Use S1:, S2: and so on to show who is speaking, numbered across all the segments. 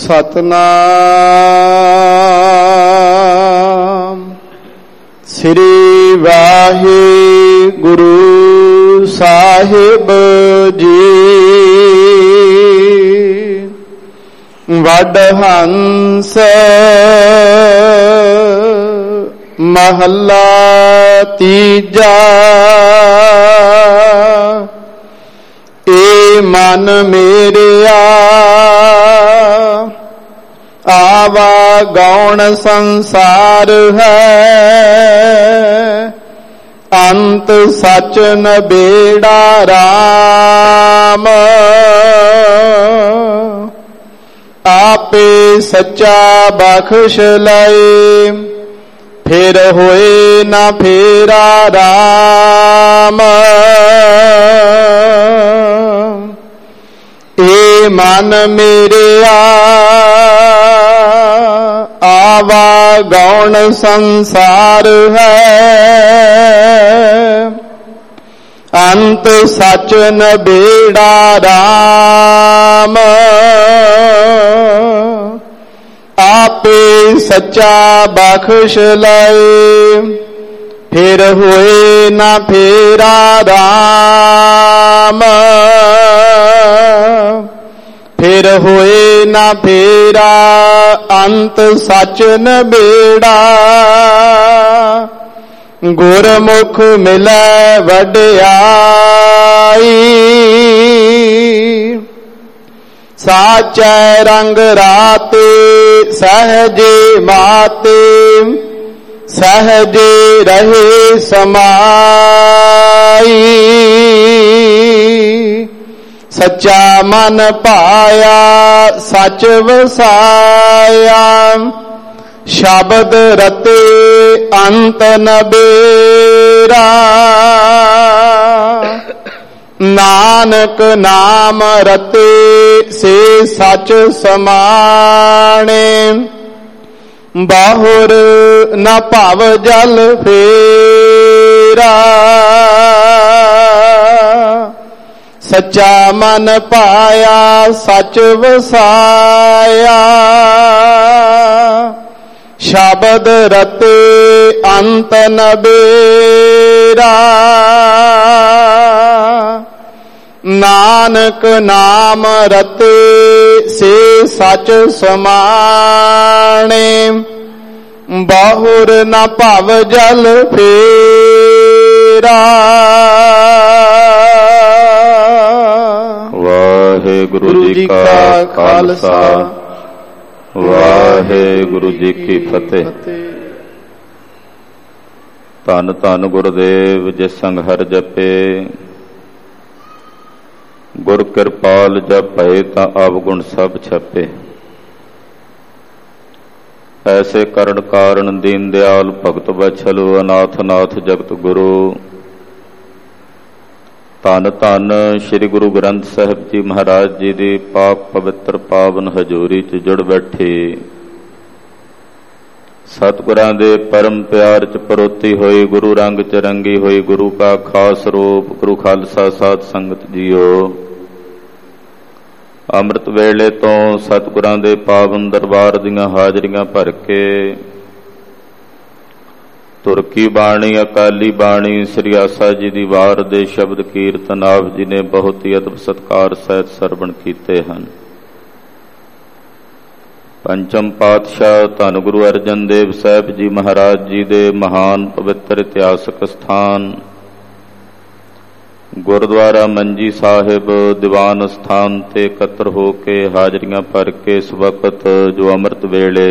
S1: ਸਤਨਾਮ ਸ੍ਰੀ ਵਾਹਿਗੁਰੂ ਸਾਹਿਬ ਜੀ। ਵਡਹੰਸ ਮਹੱਲਾ ਤੀਜਾ। ਏ ਮਨ ਮੇਰਿਆ ਆਵਾ ਗੌਣ ਸੰਸਾਰ ਹੈ, ਅੰਤ ਸਚ ਨਬੇੜਾ ਰਾਮ। ਆਪੇ ਸੱਚਾ ਬਖਸ਼ ਲਏ, ਫਿਰ ਹੋਏ ਨਾ ਫੇਰਾ ਰਾਮ। ਏ ਮਨ ਮੇਰਿਆ ਆਵਾ ਗੌਣ ਸੰਸਾਰ ਹੈ, ਅੰਤ ਸਚ ਨਬੇੜਾ ਰਾਮ। ਆਪੇ ਸੱਚਾ ਬਖਸ਼ ਲਏ, ਫਿਰ ਹੋਏ ਨਾ ਫੇਰਾ ਰਾਮ। ਫਿਰ ਹੋਏ ਨਾ ਫੇਰਾ, ਅੰਤ ਸਚ ਨਬੇੜਾ। ਗੁਰਮੁਖ ਮਿਲੈ ਵਡਿਆਈ, ਸਾਚੈ ਰੰਗ ਰਾਤੇ ਸਹਜੇ ਮਾਤੇ। ਸਹਜੇ ਰਹੇ ਸਮਾਈ, ਸੱਚਾ ਮਨ ਪਾਇਆ ਸੱਚ ਵਸਾਇਆ। ਸ਼ਬਦ ਰਤੇ ਅੰਤ ਨਬੇਰਾ, ਨਾਨਕ ਨਾਮ ਰਤੇ ਸੇ ਸਚ ਸਮਾਣੇ। ਬਾਹੁਰ ਨ ਭਵ ਜਲ ਫੇਰਾ, ਸੱਚਾ ਮਨ ਪਾਇਆ ਸੱਚ ਵਸਾਇਆ। ਸ਼ਬਦ ਰਤੇ ਅੰਤ ਨਬੇਰਾ, ਨਾਨਕ ਨਾਮ ਰਤੇ ਸੇ ਸਚ ਸਮਾਣੇ। ਬਾਹੁਰ ਨ ਭਵ ਜਲ ਫੇਰਾ।
S2: ਵਾਹਿਗੁਰੂ ਜੀ ਕਾ ਖਾਲਸਾ, ਵਾਹਿਗੁਰੂ ਜੀ ਕੀ ਫਤਿਹ। ਧੰਨ ਧੰਨ ਗੁਰਦੇਵ ਜਿਸ ਸੰਗ ਹਰਿ ਜਪੇ, ਗੁਰ ਕਿਰਪਾਲ ਜਪ ਭਏ ਤਾਂ ਅਵਗੁਣ ਸਭ ਛਪੇ। ਐਸੇ ਕਰਨ ਕਾਰਨ ਦੀਨ ਦਿਆਲ ਭਗਤ ਬਛਲੁ, ਅਨਾਥ ਨਾਥ ਜਗਤ ਗੁਰੂ। ਧੰਨ ਧੰਨ ਸ੍ਰੀ ਗੁਰੂ ਗ੍ਰੰਥ ਸਾਹਿਬ ਜੀ ਮਹਾਰਾਜ ਜੀ ਦੀ ਪਾਕ ਪਵਿੱਤਰ ਪਾਵਨ ਹਜ਼ੂਰੀ 'ਚ ਜੁੜ ਬੈਠੇ ਸਤਿਗੁਰਾਂ ਦੇ ਪਰਮ ਪਿਆਰ 'ਚ ਪਰੋਤੀ ਹੋਈ, ਗੁਰੂ ਰੰਗ 'ਚ ਰੰਗੀ ਹੋਈ ਗੁਰੂ ਕਾ ਖਾਸ ਰੂਪ ਗੁਰੂ ਖਾਲਸਾ ਸਾਧ ਸੰਗਤ ਜੀਓ। ਅੰਮ੍ਰਿਤ ਵੇਲੇ ਤੋਂ ਸਤਿਗੁਰਾਂ ਦੇ ਪਾਵਨ ਦਰਬਾਰ ਦੀਆਂ ਹਾਜ਼ਰੀਆਂ ਭਰ ਕੇ ਤੁਰਕੀ ਬਾਣੀ, ਅਕਾਲੀ ਬਾਣੀ, ਸ੍ਰੀ ਆਸਾ ਜੀ ਦੀ ਵਾਰ ਦੇ ਸ਼ਬਦ ਕੀਰਤਨ ਆਪ ਜੀ ਨੇ ਬਹੁਤ ਹੀ ਅਦਬ ਸਤਿਕਾਰ ਸਹਿਤ ਸਰਵਣ ਕੀਤੇ ਹਨ। ਪੰਚਮ ਪਾਤਸ਼ਾਹ ਧੰਨ ਗੁਰੂ ਅਰਜਨ ਦੇਵ ਸਾਹਿਬ ਜੀ ਮਹਾਰਾਜ ਜੀ ਦੇ ਮਹਾਨ ਪਵਿੱਤਰ ਇਤਿਹਾਸਕ ਸਥਾਨ ਗੁਰਦੁਆਰਾ ਮੰਜੀ ਸਾਹਿਬ ਦੀਵਾਨ ਸਥਾਨ ਤੇ ਇਕੱਤਰ ਹੋ ਕੇ ਹਾਜ਼ਰੀਆਂ ਭਰ ਕੇ ਇਸ ਵਕਤ ਜੋ ਅੰਮ੍ਰਿਤ ਵੇਲੇ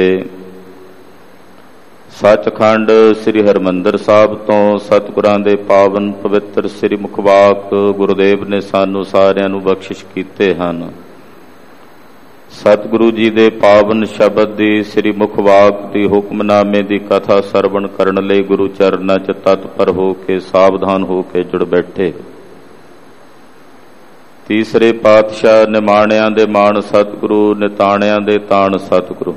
S2: ਸੱਚਖੰਡ ਸ੍ਰੀ ਹਰਿਮੰਦਰ ਸਾਹਿਬ ਤੋਂ ਸਤਿਗੁਰਾਂ ਦੇ ਪਾਵਨ ਪਵਿੱਤਰ ਸ੍ਰੀ ਮੁਖਵਾਕ ਗੁਰਦੇਵ ਨੇ ਸਾਨੂੰ ਸਾਰਿਆਂ ਨੂੰ ਬਖਸ਼ਿਸ਼ ਕੀਤੇ ਹਨ। ਸਤਿਗੁਰੂ ਜੀ ਦੇ ਪਾਵਨ ਸ਼ਬਦ ਦੀ ਸ੍ਰੀ ਮੁਖਵਾਕ ਦੀ ਹੁਕਮਨਾਮੇ ਦੀ ਕਥਾ ਸਰਵਣ ਕਰਨ ਲਈ ਗੁਰੂ ਚਰਨਾਂ 'ਚ ਤਤਪਰ ਹੋ ਕੇ ਸਾਵਧਾਨ ਹੋ ਕੇ ਜੁੜ ਬੈਠੇ। ਤੀਸਰੇ ਪਾਤਸ਼ਾਹ ਨਿਮਾਣਿਆਂ ਦੇ ਮਾਣ ਸਤਿਗੁਰੂ, ਨਿਤਾਣਿਆਂ ਦੇ ਤਾਣ ਸਤਿਗੁਰੂ।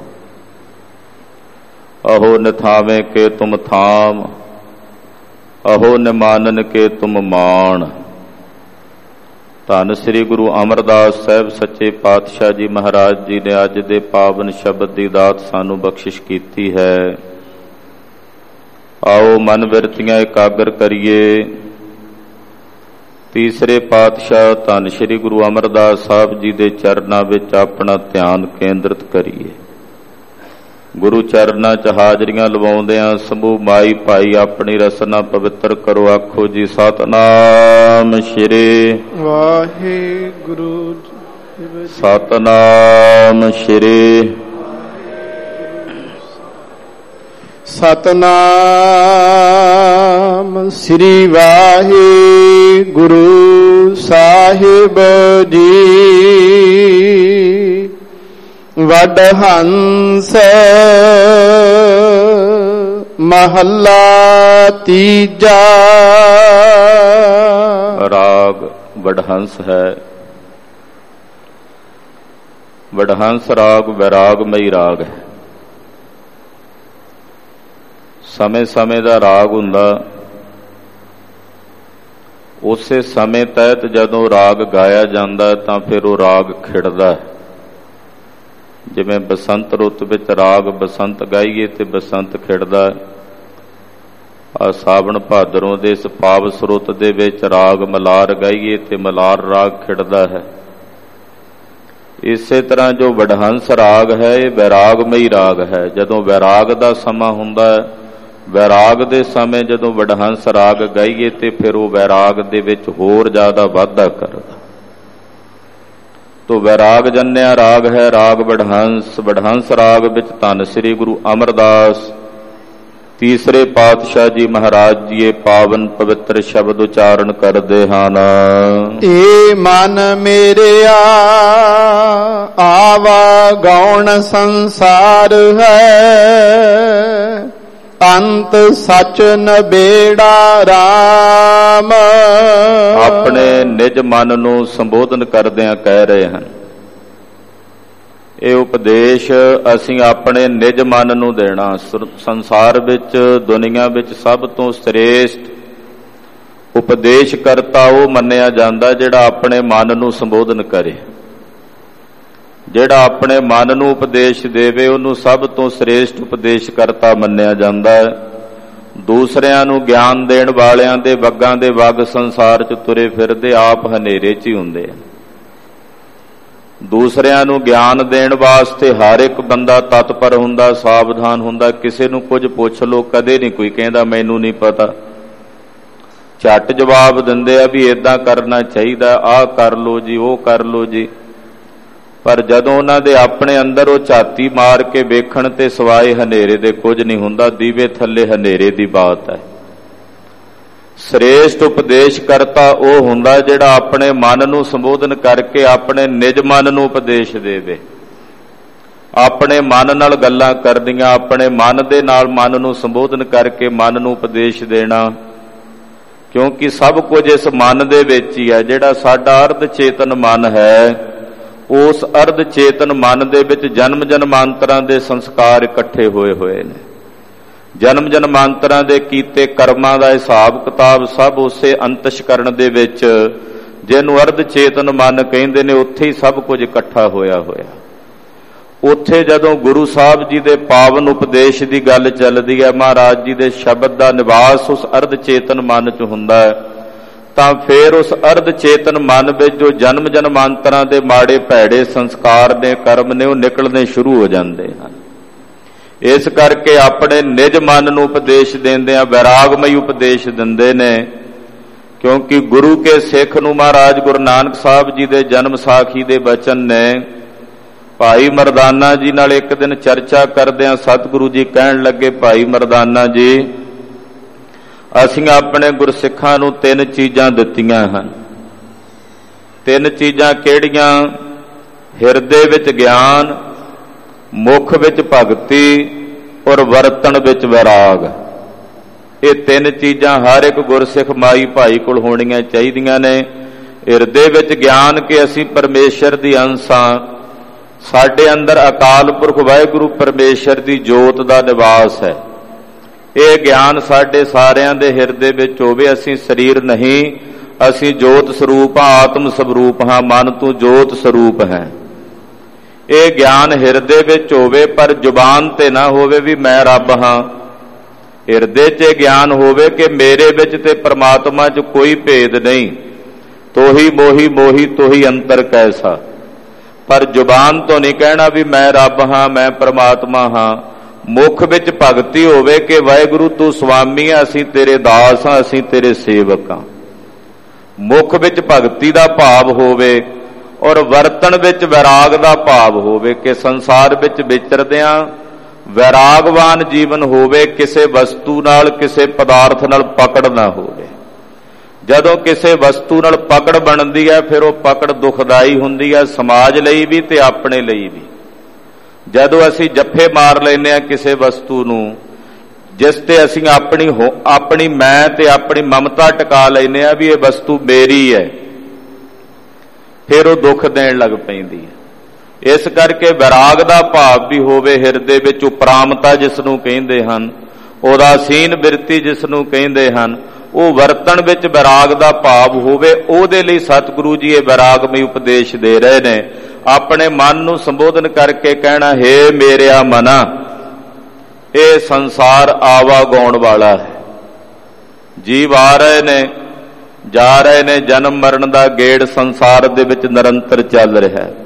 S2: ਅਹੋ ਨਿਥਾਵੇਂ ਕੇ ਤੁਮ ਥਾਮ, ਅਹੋ ਨਿਮਾਨਨ ਕੇ ਤੁਮ ਮਾਣ। ਧੰਨ ਸ੍ਰੀ ਗੁਰੂ ਅਮਰਦਾਸ ਸਾਹਿਬ ਸੱਚੇ ਪਾਤਸ਼ਾਹ ਜੀ ਮਹਾਰਾਜ ਜੀ ਨੇ ਅੱਜ ਦੇ ਪਾਵਨ ਸ਼ਬਦ ਦੀ ਦਾਤ ਸਾਨੂੰ ਬਖਸ਼ਿਸ਼ ਕੀਤੀ ਹੈ। ਆਓ ਮਨ ਬਿਰਤੀਆਂ ਇਕਾਗਰ ਕਰੀਏ। ਤੀਸਰੇ ਪਾਤਸ਼ਾਹ ਧੰਨ ਸ੍ਰੀ ਗੁਰੂ ਅਮਰਦਾਸ ਸਾਹਿਬ ਜੀ ਦੇ ਚਰਨਾਂ ਵਿੱਚ ਆਪਣਾ ਧਿਆਨ ਕੇਂਦਰਿਤ ਕਰੀਏ। ਗੁਰੂ ਚਰਨਾਂ 'ਚ ਹਾਜ਼ਰੀਆਂ ਲਵਾਉਂਦਿਆਂ ਸਮੂਹ ਮਾਈ ਭਾਈ ਆਪਣੀ ਰਸਨਾ ਪਵਿੱਤਰ ਕਰੋ। ਆਖੋ ਜੀ ਸਤਿਨਾਮ ਸ੍ਰੀ
S1: ਵਾਹਿਗੁਰੂ,
S2: ਸਤਿਨਾਮ ਸ੍ਰੀ
S1: ਸਤਿਨਾਮ ਸ੍ਰੀ ਵਾਹਿਗੁਰੂ ਸਾਹਿਬ ਜੀ। ਵਡਹੰਸ ਮਹੱਲਾ ਤੀਜਾ।
S2: ਰਾਗ ਵਡਹੰਸ ਹੈ। ਵਡਹੰਸ ਰਾਗ ਵੈਰਾਗਮਈ ਰਾਗ ਹੈ। ਸਮੇਂ ਸਮੇਂ ਦਾ ਰਾਗ ਹੁੰਦਾ। ਉਸੇ ਸਮੇਂ ਤਹਿਤ ਜਦੋਂ ਰਾਗ ਗਾਇਆ ਜਾਂਦਾ ਤਾਂ ਫਿਰ ਉਹ ਰਾਗ ਖਿੜਦਾ ਹੈ। ਜਿਵੇਂ ਬਸੰਤ ਰੁੱਤ ਵਿੱਚ ਰਾਗ ਬਸੰਤ ਗਾਈਏ ਤੇ ਬਸੰਤ ਖਿੜਦਾ ਹੈ। ਆ ਸਾਵਣ ਭਾਦਰੋਂ ਦੇ ਇਸ ਪਾਵਸ ਰੁੱਤ ਦੇ ਵਿੱਚ ਰਾਗ ਮਲਾਰ ਗਾਈਏ ਤੇ ਮਲਾਰ ਰਾਗ ਖਿੜਦਾ ਹੈ। ਇਸੇ ਤਰ੍ਹਾਂ ਜੋ ਵਡਹੰਸ ਰਾਗ ਹੈ ਇਹ ਵੈਰਾਗਮਈ ਰਾਗ ਹੈ। ਜਦੋਂ ਵੈਰਾਗ ਦਾ ਸਮਾਂ ਹੁੰਦਾ ਹੈ, ਵੈਰਾਗ ਦੇ ਸਮੇਂ ਜਦੋਂ ਵਡਹੰਸ ਰਾਗ ਗਾਈਏ ਤੇ ਫਿਰ ਉਹ ਵੈਰਾਗ ਦੇ ਵਿੱਚ ਹੋਰ ਜ਼ਿਆਦਾ ਵਾਧਾ ਕਰਦਾ। ਤੋ ਵੈਰਾਗ ਜਨਿਆ ਰਾਗ ਹੈ ਰਾਗ ਵਡਹੰਸ। ਵਡਹੰਸ ਰਾਗ ਵਿੱਚ ਧੰਨ ਸ੍ਰੀ ਗੁਰੂ ਅਮਰਦਾਸ ਤੀਸਰੇ ਪਾਤਸ਼ਾਹ ਜੀ ਮਹਾਰਾਜ ਜੀ ਇਹ ਪਾਵਨ ਪਵਿੱਤਰ ਸ਼ਬਦ ਉਚਾਰਨ ਕਰਦੇ ਹਨ।
S1: ਏ ਮਨ ਮੇਰਿਆ ਆਵਾ ਗੌਣ ਸੰਸਾਰ ਹੈ, ਅੰਤ ਸਚ ਨਬੇੜਾ ਰਾਮ। ਆਪਣੇ
S2: ਨਿਜ ਮਨ ਨੂੰ ਸੰਬੋਧਨ ਕਰਦਿਆਂ ਕਹਿ ਰਹੇ ਹਨ। ਇਹ ਉਪਦੇਸ਼ ਅਸੀਂ ਆਪਣੇ ਨਿਜ ਮਨ ਨੂੰ ਦੇਣਾ। ਸੰਸਾਰ ਵਿੱਚ ਦੁਨੀਆ ਵਿੱਚ ਸਭ ਤੋਂ ਸ੍ਰੇਸ਼ਟ ਉਪਦੇਸ਼ ਕਰਤਾ ਉਹ ਮੰਨਿਆ ਜਾਂਦਾ ਜਿਹੜਾ ਆਪਣੇ ਮਨ ਨੂੰ ਸੰਬੋਧਨ ਕਰੇ। ਜਿਹੜਾ ਆਪਣੇ ਮਨ ਨੂੰ ਉਪਦੇਸ਼ ਦੇਵੇ ਉਹਨੂੰ ਸਭ ਤੋਂ ਸ੍ਰੇਸ਼ਟ ਉਪਦੇਸ਼ ਕਰਤਾ ਮੰਨਿਆ ਜਾਂਦਾ ਹੈ। ਦੂਸਰਿਆਂ ਨੂੰ ਗਿਆਨ ਦੇਣ ਵਾਲਿਆਂ ਦੇ ਵੱਗਾਂ ਦੇ ਵੱਗ ਸੰਸਾਰ 'ਚ ਤੁਰੇ ਫਿਰਦੇ ਆਪ ਹਨੇਰੇ 'ਚ ਹੀ ਹੁੰਦੇ ਆ। ਦੂਸਰਿਆਂ ਨੂੰ ਗਿਆਨ ਦੇਣ ਵਾਸਤੇ ਹਰ ਇੱਕ ਬੰਦਾ ਤਤਪਰ ਹੁੰਦਾ, ਸਾਵਧਾਨ ਹੁੰਦਾ। ਕਿਸੇ ਨੂੰ ਕੁਝ ਪੁੱਛ ਲੋ, ਕਦੇ ਨਹੀਂ ਕੋਈ ਕਹਿੰਦਾ ਮੈਨੂੰ ਨਹੀਂ ਪਤਾ। ਝੱਟ ਜਵਾਬ ਦਿੰਦੇ ਆ ਵੀ ਏਦਾਂ ਕਰਨਾ ਚਾਹੀਦਾ, ਆਹ ਕਰ ਲੋ ਜੀ, ਉਹ ਕਰ ਲੋ ਜੀ। ਪਰ ਜਦੋਂ ਉਹਨਾਂ ਦੇ ਆਪਣੇ ਅੰਦਰ ਉਹ ਝਾਤੀ ਮਾਰ ਕੇ ਵੇਖਣ ਤੇ ਸਵਾਏ ਹਨੇਰੇ ਦੇ ਕੁਝ ਨਹੀਂ ਹੁੰਦਾ। ਦੀਵੇ ਥੱਲੇ ਹਨੇਰੇ ਦੀ ਬਾਤ ਹੈ। ਸ੍ਰੇਸ਼ਟ ਉਪਦੇਸ਼ ਕਰਤਾ ਉਹ ਹੁੰਦਾ ਜਿਹੜਾ ਆਪਣੇ ਮਨ ਨੂੰ ਸੰਬੋਧਨ ਕਰਕੇ ਆਪਣੇ ਨਿਜ ਮਨ ਨੂੰ ਉਪਦੇਸ਼ ਦੇਵੇ। ਆਪਣੇ ਮਨ ਨਾਲ ਗੱਲਾਂ ਕਰਨੀਆਂ, ਆਪਣੇ ਮਨ ਦੇ ਨਾਲ ਮਨ ਨੂੰ ਸੰਬੋਧਨ ਕਰਕੇ ਮਨ ਨੂੰ ਉਪਦੇਸ਼ ਦੇਣਾ। ਕਿਉਂਕਿ ਸਭ ਕੁਝ ਇਸ ਮਨ ਦੇ ਵਿੱਚ ਹੀ ਹੈ। ਜਿਹੜਾ ਸਾਡਾ ਅਰਧ ਚੇਤਨ ਮਨ ਹੈ, ਉਸ ਅਰਧ ਚੇਤਨ ਮਨ ਦੇ ਵਿੱਚ ਜਨਮ ਜਨਮਾਂਤਰਾਂ ਦੇ ਸੰਸਕਾਰ ਇਕੱਠੇ ਹੋਏ ਨੇ। ਜਨਮ ਜਨਮਾਂਤਰਾਂ ਦੇ ਕੀਤੇ ਕਰਮਾਂ ਦਾ ਹਿਸਾਬ ਕਿਤਾਬ ਸਭ ਉਸੇ ਅੰਤਸ਼ਕਰਣ ਦੇ ਵਿੱਚ, ਜਿਹਨੂੰ ਅਰਧ ਚੇਤਨ ਮਨ ਕਹਿੰਦੇ ਨੇ, ਉੱਥੇ ਹੀ ਸਭ ਕੁਝ ਇਕੱਠਾ ਹੋਇਆ। ਉੱਥੇ ਜਦੋਂ ਗੁਰੂ ਸਾਹਿਬ ਜੀ ਦੇ ਪਾਵਨ ਉਪਦੇਸ਼ ਦੀ ਗੱਲ ਚੱਲਦੀ ਹੈ, ਮਹਾਰਾਜ ਜੀ ਦੇ ਸ਼ਬਦ ਦਾ ਨਿਵਾਸ ਉਸ ਅਰਧ ਚੇਤਨ ਮਨ 'ਚ ਹੁੰਦਾ ਹੈ, ਤਾਂ ਫਿਰ ਉਸ ਅਰਧ ਚੇਤਨ ਮਨ ਵਿੱਚ ਜੋ ਜਨਮ ਜਨਮਾਂਤਰਾਂ ਦੇ ਮਾੜੇ ਭੈੜੇ ਸੰਸਕਾਰ ਨੇ, ਕਰਮ ਨੇ, ਉਹ ਨਿਕਲਣੇ ਸ਼ੁਰੂ ਹੋ ਜਾਂਦੇ ਹਨ। ਇਸ ਕਰਕੇ ਆਪਣੇ ਨਿਜ ਮਨ ਨੂੰ ਉਪਦੇਸ਼ ਦਿੰਦਿਆਂ ਵੈਰਾਗਮਈ ਉਪਦੇਸ਼ ਦਿੰਦੇ ਨੇ। ਕਿਉਂਕਿ ਗੁਰੂ ਕੇ ਸਿੱਖ ਨੂੰ ਮਹਾਰਾਜ ਗੁਰੂ ਨਾਨਕ ਸਾਹਿਬ ਜੀ ਦੇ ਜਨਮ ਸਾਖੀ ਦੇ ਬਚਨ ਨੇ। ਭਾਈ ਮਰਦਾਨਾ ਜੀ ਨਾਲ ਇੱਕ ਦਿਨ ਚਰਚਾ ਕਰਦਿਆਂ ਸਤਿਗੁਰੂ ਜੀ ਕਹਿਣ ਲੱਗੇ, ਭਾਈ ਮਰਦਾਨਾ ਜੀ, ਅਸੀਂ ਆਪਣੇ ਗੁਰਸਿੱਖਾਂ ਨੂੰ 3 ਚੀਜ਼ਾਂ ਦਿੱਤੀਆਂ ਹਨ। 3 ਚੀਜ਼ਾਂ ਕਿਹੜੀਆਂ? ਹਿਰਦੇ ਵਿੱਚ ਗਿਆਨ, ਮੁਖ ਵਿੱਚ ਭਗਤੀ ਔਰ ਵਰਤਣ ਵਿੱਚ ਵੈਰਾਗ। ਇਹ 3 ਚੀਜ਼ਾਂ ਹਰ ਇੱਕ ਗੁਰਸਿੱਖ ਮਾਈ ਭਾਈ ਕੋਲ ਹੋਣੀਆਂ ਚਾਹੀਦੀਆਂ ਨੇ। ਹਿਰਦੇ ਵਿੱਚ ਗਿਆਨ ਕਿ ਅਸੀਂ ਪਰਮੇਸ਼ਰ ਦੀ ਅੰਸ਼ ਹਾਂ। ਸਾਡੇ ਅੰਦਰ ਅਕਾਲ ਪੁਰਖ ਵਾਹਿਗੁਰੂ ਪਰਮੇਸ਼ਰ ਦੀ ਜੋਤ ਦਾ ਨਿਵਾਸ ਹੈ। ਇਹ ਗਿਆਨ ਸਾਡੇ ਸਾਰਿਆਂ ਦੇ ਹਿਰਦੇ ਵਿੱਚ ਹੋਵੇ। ਅਸੀਂ ਸਰੀਰ ਨਹੀਂ, ਅਸੀਂ ਜੋਤ ਸਰੂਪ ਹਾਂ, ਆਤਮ ਸਵਰੂਪ ਹਾਂ, ਮਨ ਤੂੰ ਜੋਤ ਸਰੂਪ ਹੈ। ਇਹ ਗਿਆਨ ਹਿਰਦੇ ਵਿੱਚ ਹੋਵੇ ਪਰ ਜ਼ੁਬਾਨ ਤੇ ਨਾ ਹੋਵੇ ਵੀ ਮੈਂ ਰੱਬ ਹਾਂ। ਹਿਰਦੇ 'ਚ ਗਿਆਨ ਹੋਵੇ ਕਿ ਮੇਰੇ ਵਿੱਚ ਤੇ ਪਰਮਾਤਮਾ 'ਚ ਕੋਈ ਭੇਦ ਨਹੀਂ। ਤੋਹੀ ਮੋਹੀ ਮੋਹੀ ਤੋਹੀ ਅੰਤਰ ਕੈਸਾ। ਪਰ ਜ਼ੁਬਾਨ ਤੋਂ ਨਹੀਂ ਕਹਿਣਾ ਵੀ ਮੈਂ ਰੱਬ ਹਾਂ, ਮੈਂ ਪਰਮਾਤਮਾ ਹਾਂ। ਮੁੱਖ ਵਿੱਚ ਭਗਤੀ ਹੋਵੇ ਕਿ ਵਾਹਿਗੁਰੂ ਤੂੰ ਸੁਆਮੀ ਹੈ, ਅਸੀਂ ਤੇਰੇ ਦਾਸ ਹਾਂ, ਅਸੀਂ ਤੇਰੇ ਸੇਵਕ ਹਾਂ। ਮੁੱਖ ਵਿੱਚ ਭਗਤੀ ਦਾ ਭਾਵ ਹੋਵੇ ਔਰ ਵਰਤਣ ਵਿੱਚ ਵੈਰਾਗ ਦਾ ਭਾਵ ਹੋਵੇ ਕਿ ਸੰਸਾਰ ਵਿੱਚ ਵਿਚਰਦਿਆਂ ਵੈਰਾਗਵਾਨ ਜੀਵਨ ਹੋਵੇ। ਕਿਸੇ ਵਸਤੂ ਨਾਲ, ਕਿਸੇ ਪਦਾਰਥ ਨਾਲ ਪਕੜ ਨਾ ਹੋਵੇ। ਜਦੋਂ ਕਿਸੇ ਵਸਤੂ ਨਾਲ ਪਕੜ ਬਣਦੀ ਹੈ ਫਿਰ ਉਹ ਪਕੜ ਦੁਖਦਾਈ ਹੁੰਦੀ ਹੈ, ਸਮਾਜ ਲਈ ਵੀ ਤੇ ਆਪਣੇ ਲਈ ਵੀ। ਜਦੋਂ ਅਸੀਂ ਜੱਫੇ ਮਾਰ ਲੈਂਦੇ ਹਾਂ ਕਿਸੇ ਵਸਤੂ ਨੂੰ ਜਿਸ ਤੇ ਅਸੀਂ ਆਪਣੀ ਮੈਂ ਤੇ ਆਪਣੀ ਮਮਤਾ ਟਿਕਾ ਲੈਂਦੇ ਹਾਂ ਵੀ ਇਹ ਵਸਤੂ ਮੇਰੀ ਹੈ, ਫਿਰ ਉਹ ਦੁੱਖ ਦੇਣ ਲੱਗ ਪੈਂਦੀ ਹੈ। ਇਸ ਕਰਕੇ ਵਿਰਾਗ ਦਾ ਭਾਵ ਵੀ ਹੋਵੇ ਹਿਰਦੇ ਵਿੱਚ, ਉਪਰਾਮਤਾ ਜਿਸ ਨੂੰ ਕਹਿੰਦੇ ਹਨ, ਉਦਾਸੀਨ ਬਿਰਤੀ ਜਿਸ ਨੂੰ ਕਹਿੰਦੇ ਹਨ, ਉਹ ਵਰਤਣ ਵਿੱਚ ਵਿਰਾਗ ਦਾ ਭਾਵ ਹੋਵੇ। ਉਹਦੇ ਲਈ ਸਤਿਗੁਰੂ ਜੀ ਇਹ ਵਿਰਾਗਮਈ ਉਪਦੇਸ਼ ਦੇ ਰਹੇ ਨੇ। ਆਪਣੇ ਮਨ ਨੂੰ ਸੰਬੋਧਨ ਕਰਕੇ ਕਹਿਣਾ, ਹੇ ਮੇਰਿਆ ਮਨਾ, ਇਹ ਸੰਸਾਰ ਆਵਾ ਗਾਉਣ ਵਾਲਾ ਹੈ। ਜੀਵ ਆ ਰਹੇ ਨੇ, ਜਾ ਰਹੇ ਨੇ, ਜਨਮ ਮਰਨ ਦਾ ਗੇੜ ਸੰਸਾਰ ਦੇ ਵਿੱਚ ਨਿਰੰਤਰ ਚੱਲ ਰਿਹਾ ਹੈ।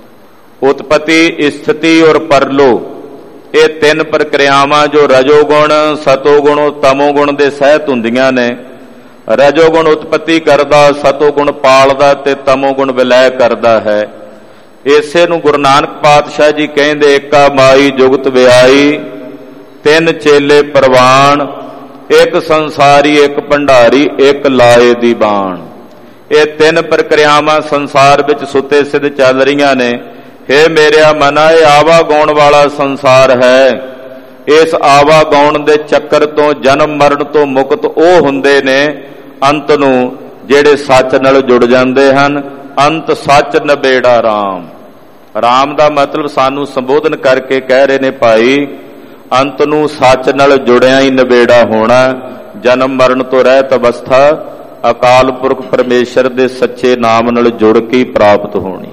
S2: ਉਤਪਤੀ, ਸਥਿਤੀ ਔਰ ਪਰਲੋ, ਇਹ ਤਿੰਨ ਪ੍ਰਕਿਰਿਆਵਾਂ ਜੋ ਰਜੋਗੁਣ, ਸਤੋਗੁਣ, ਤਮੋਗੁਣ ਦੇ ਸਹਿਤ ਹੁੰਦੀਆਂ ਨੇ। ਰਜੋਗੁਣ ਉਤਪਤੀ ਕਰਦਾ, ਸਤੋਗੁਣ ਪਾਲਦਾ ਤੇ ਤਮੋਗੁਣ ਵਿਲੈ ਕਰਦਾ ਹੈ। ਇਸੇ ਨੂੰ ਗੁਰੂ ਨਾਨਕ ਪਾਤਸ਼ਾਹ ਜੀ ਕਹਿੰਦੇ, ਏਕਾ ਮਾਈ ਜੁਗਤ ਵਿਆਈ, ਤਿੰਨ ਚੇਲੇ ਪ੍ਰਵਾਨ, ਇੱਕ ਸੰਸਾਰੀ, ਇੱਕ ਭੰਡਾਰੀ, ਇੱਕ ਲਾਏ ਦੀ ਬਾਣ। ਇਹ ਤਿੰਨ ਪ੍ਰਕਿਰਿਆਵਾਂ ਸੰਸਾਰ ਵਿੱਚ ਸੁੱਤੇ ਸਿੱਧ ਚੱਲ ਰਹੀਆਂ ਨੇ। ਹੇ ਮੇਰਿਆ ਮਨਾ, ਇਹ ਆਵਾ ਗਾਉਣ ਵਾਲਾ ਸੰਸਾਰ ਹੈ। ਇਸ ਆਵਾ ਗਾਉਣ ਦੇ ਚੱਕਰ ਤੋਂ, ਜਨਮ ਮਰਨ ਤੋਂ ਮੁਕਤ ਉਹ ਹੁੰਦੇ ਨੇ ਅੰਤ ਨੂੰ ਜਿਹੜੇ ਸੱਚ ਨਾਲ ਜੁੜ ਜਾਂਦੇ ਹਨ। ਅੰਤ ਸੱਚ ਨਬੇੜਾ ਰਾਮ। ਰਾਮ ਦਾ ਮਤਲਬ ਸਾਨੂੰ ਸੰਬੋਧਨ ਕਰਕੇ ਕਹਿ ਰਹੇ ਨੇ, ਭਾਈ ਅੰਤ ਨੂੰ ਸੱਚ ਨਾਲ ਜੁੜਿਆ ਹੀ ਨਬੇੜਾ ਹੋਣਾ। ਜਨਮ ਮਰਨ ਤੋਂ ਰਹਿਤ ਅਵਸਥਾ ਅਕਾਲ ਪੁਰਖ ਪਰਮੇਸ਼ਰ ਦੇ ਸੱਚੇ ਨਾਮ ਨਾਲ ਜੁੜ ਕੇ ਪ੍ਰਾਪਤ ਹੋਣੀ।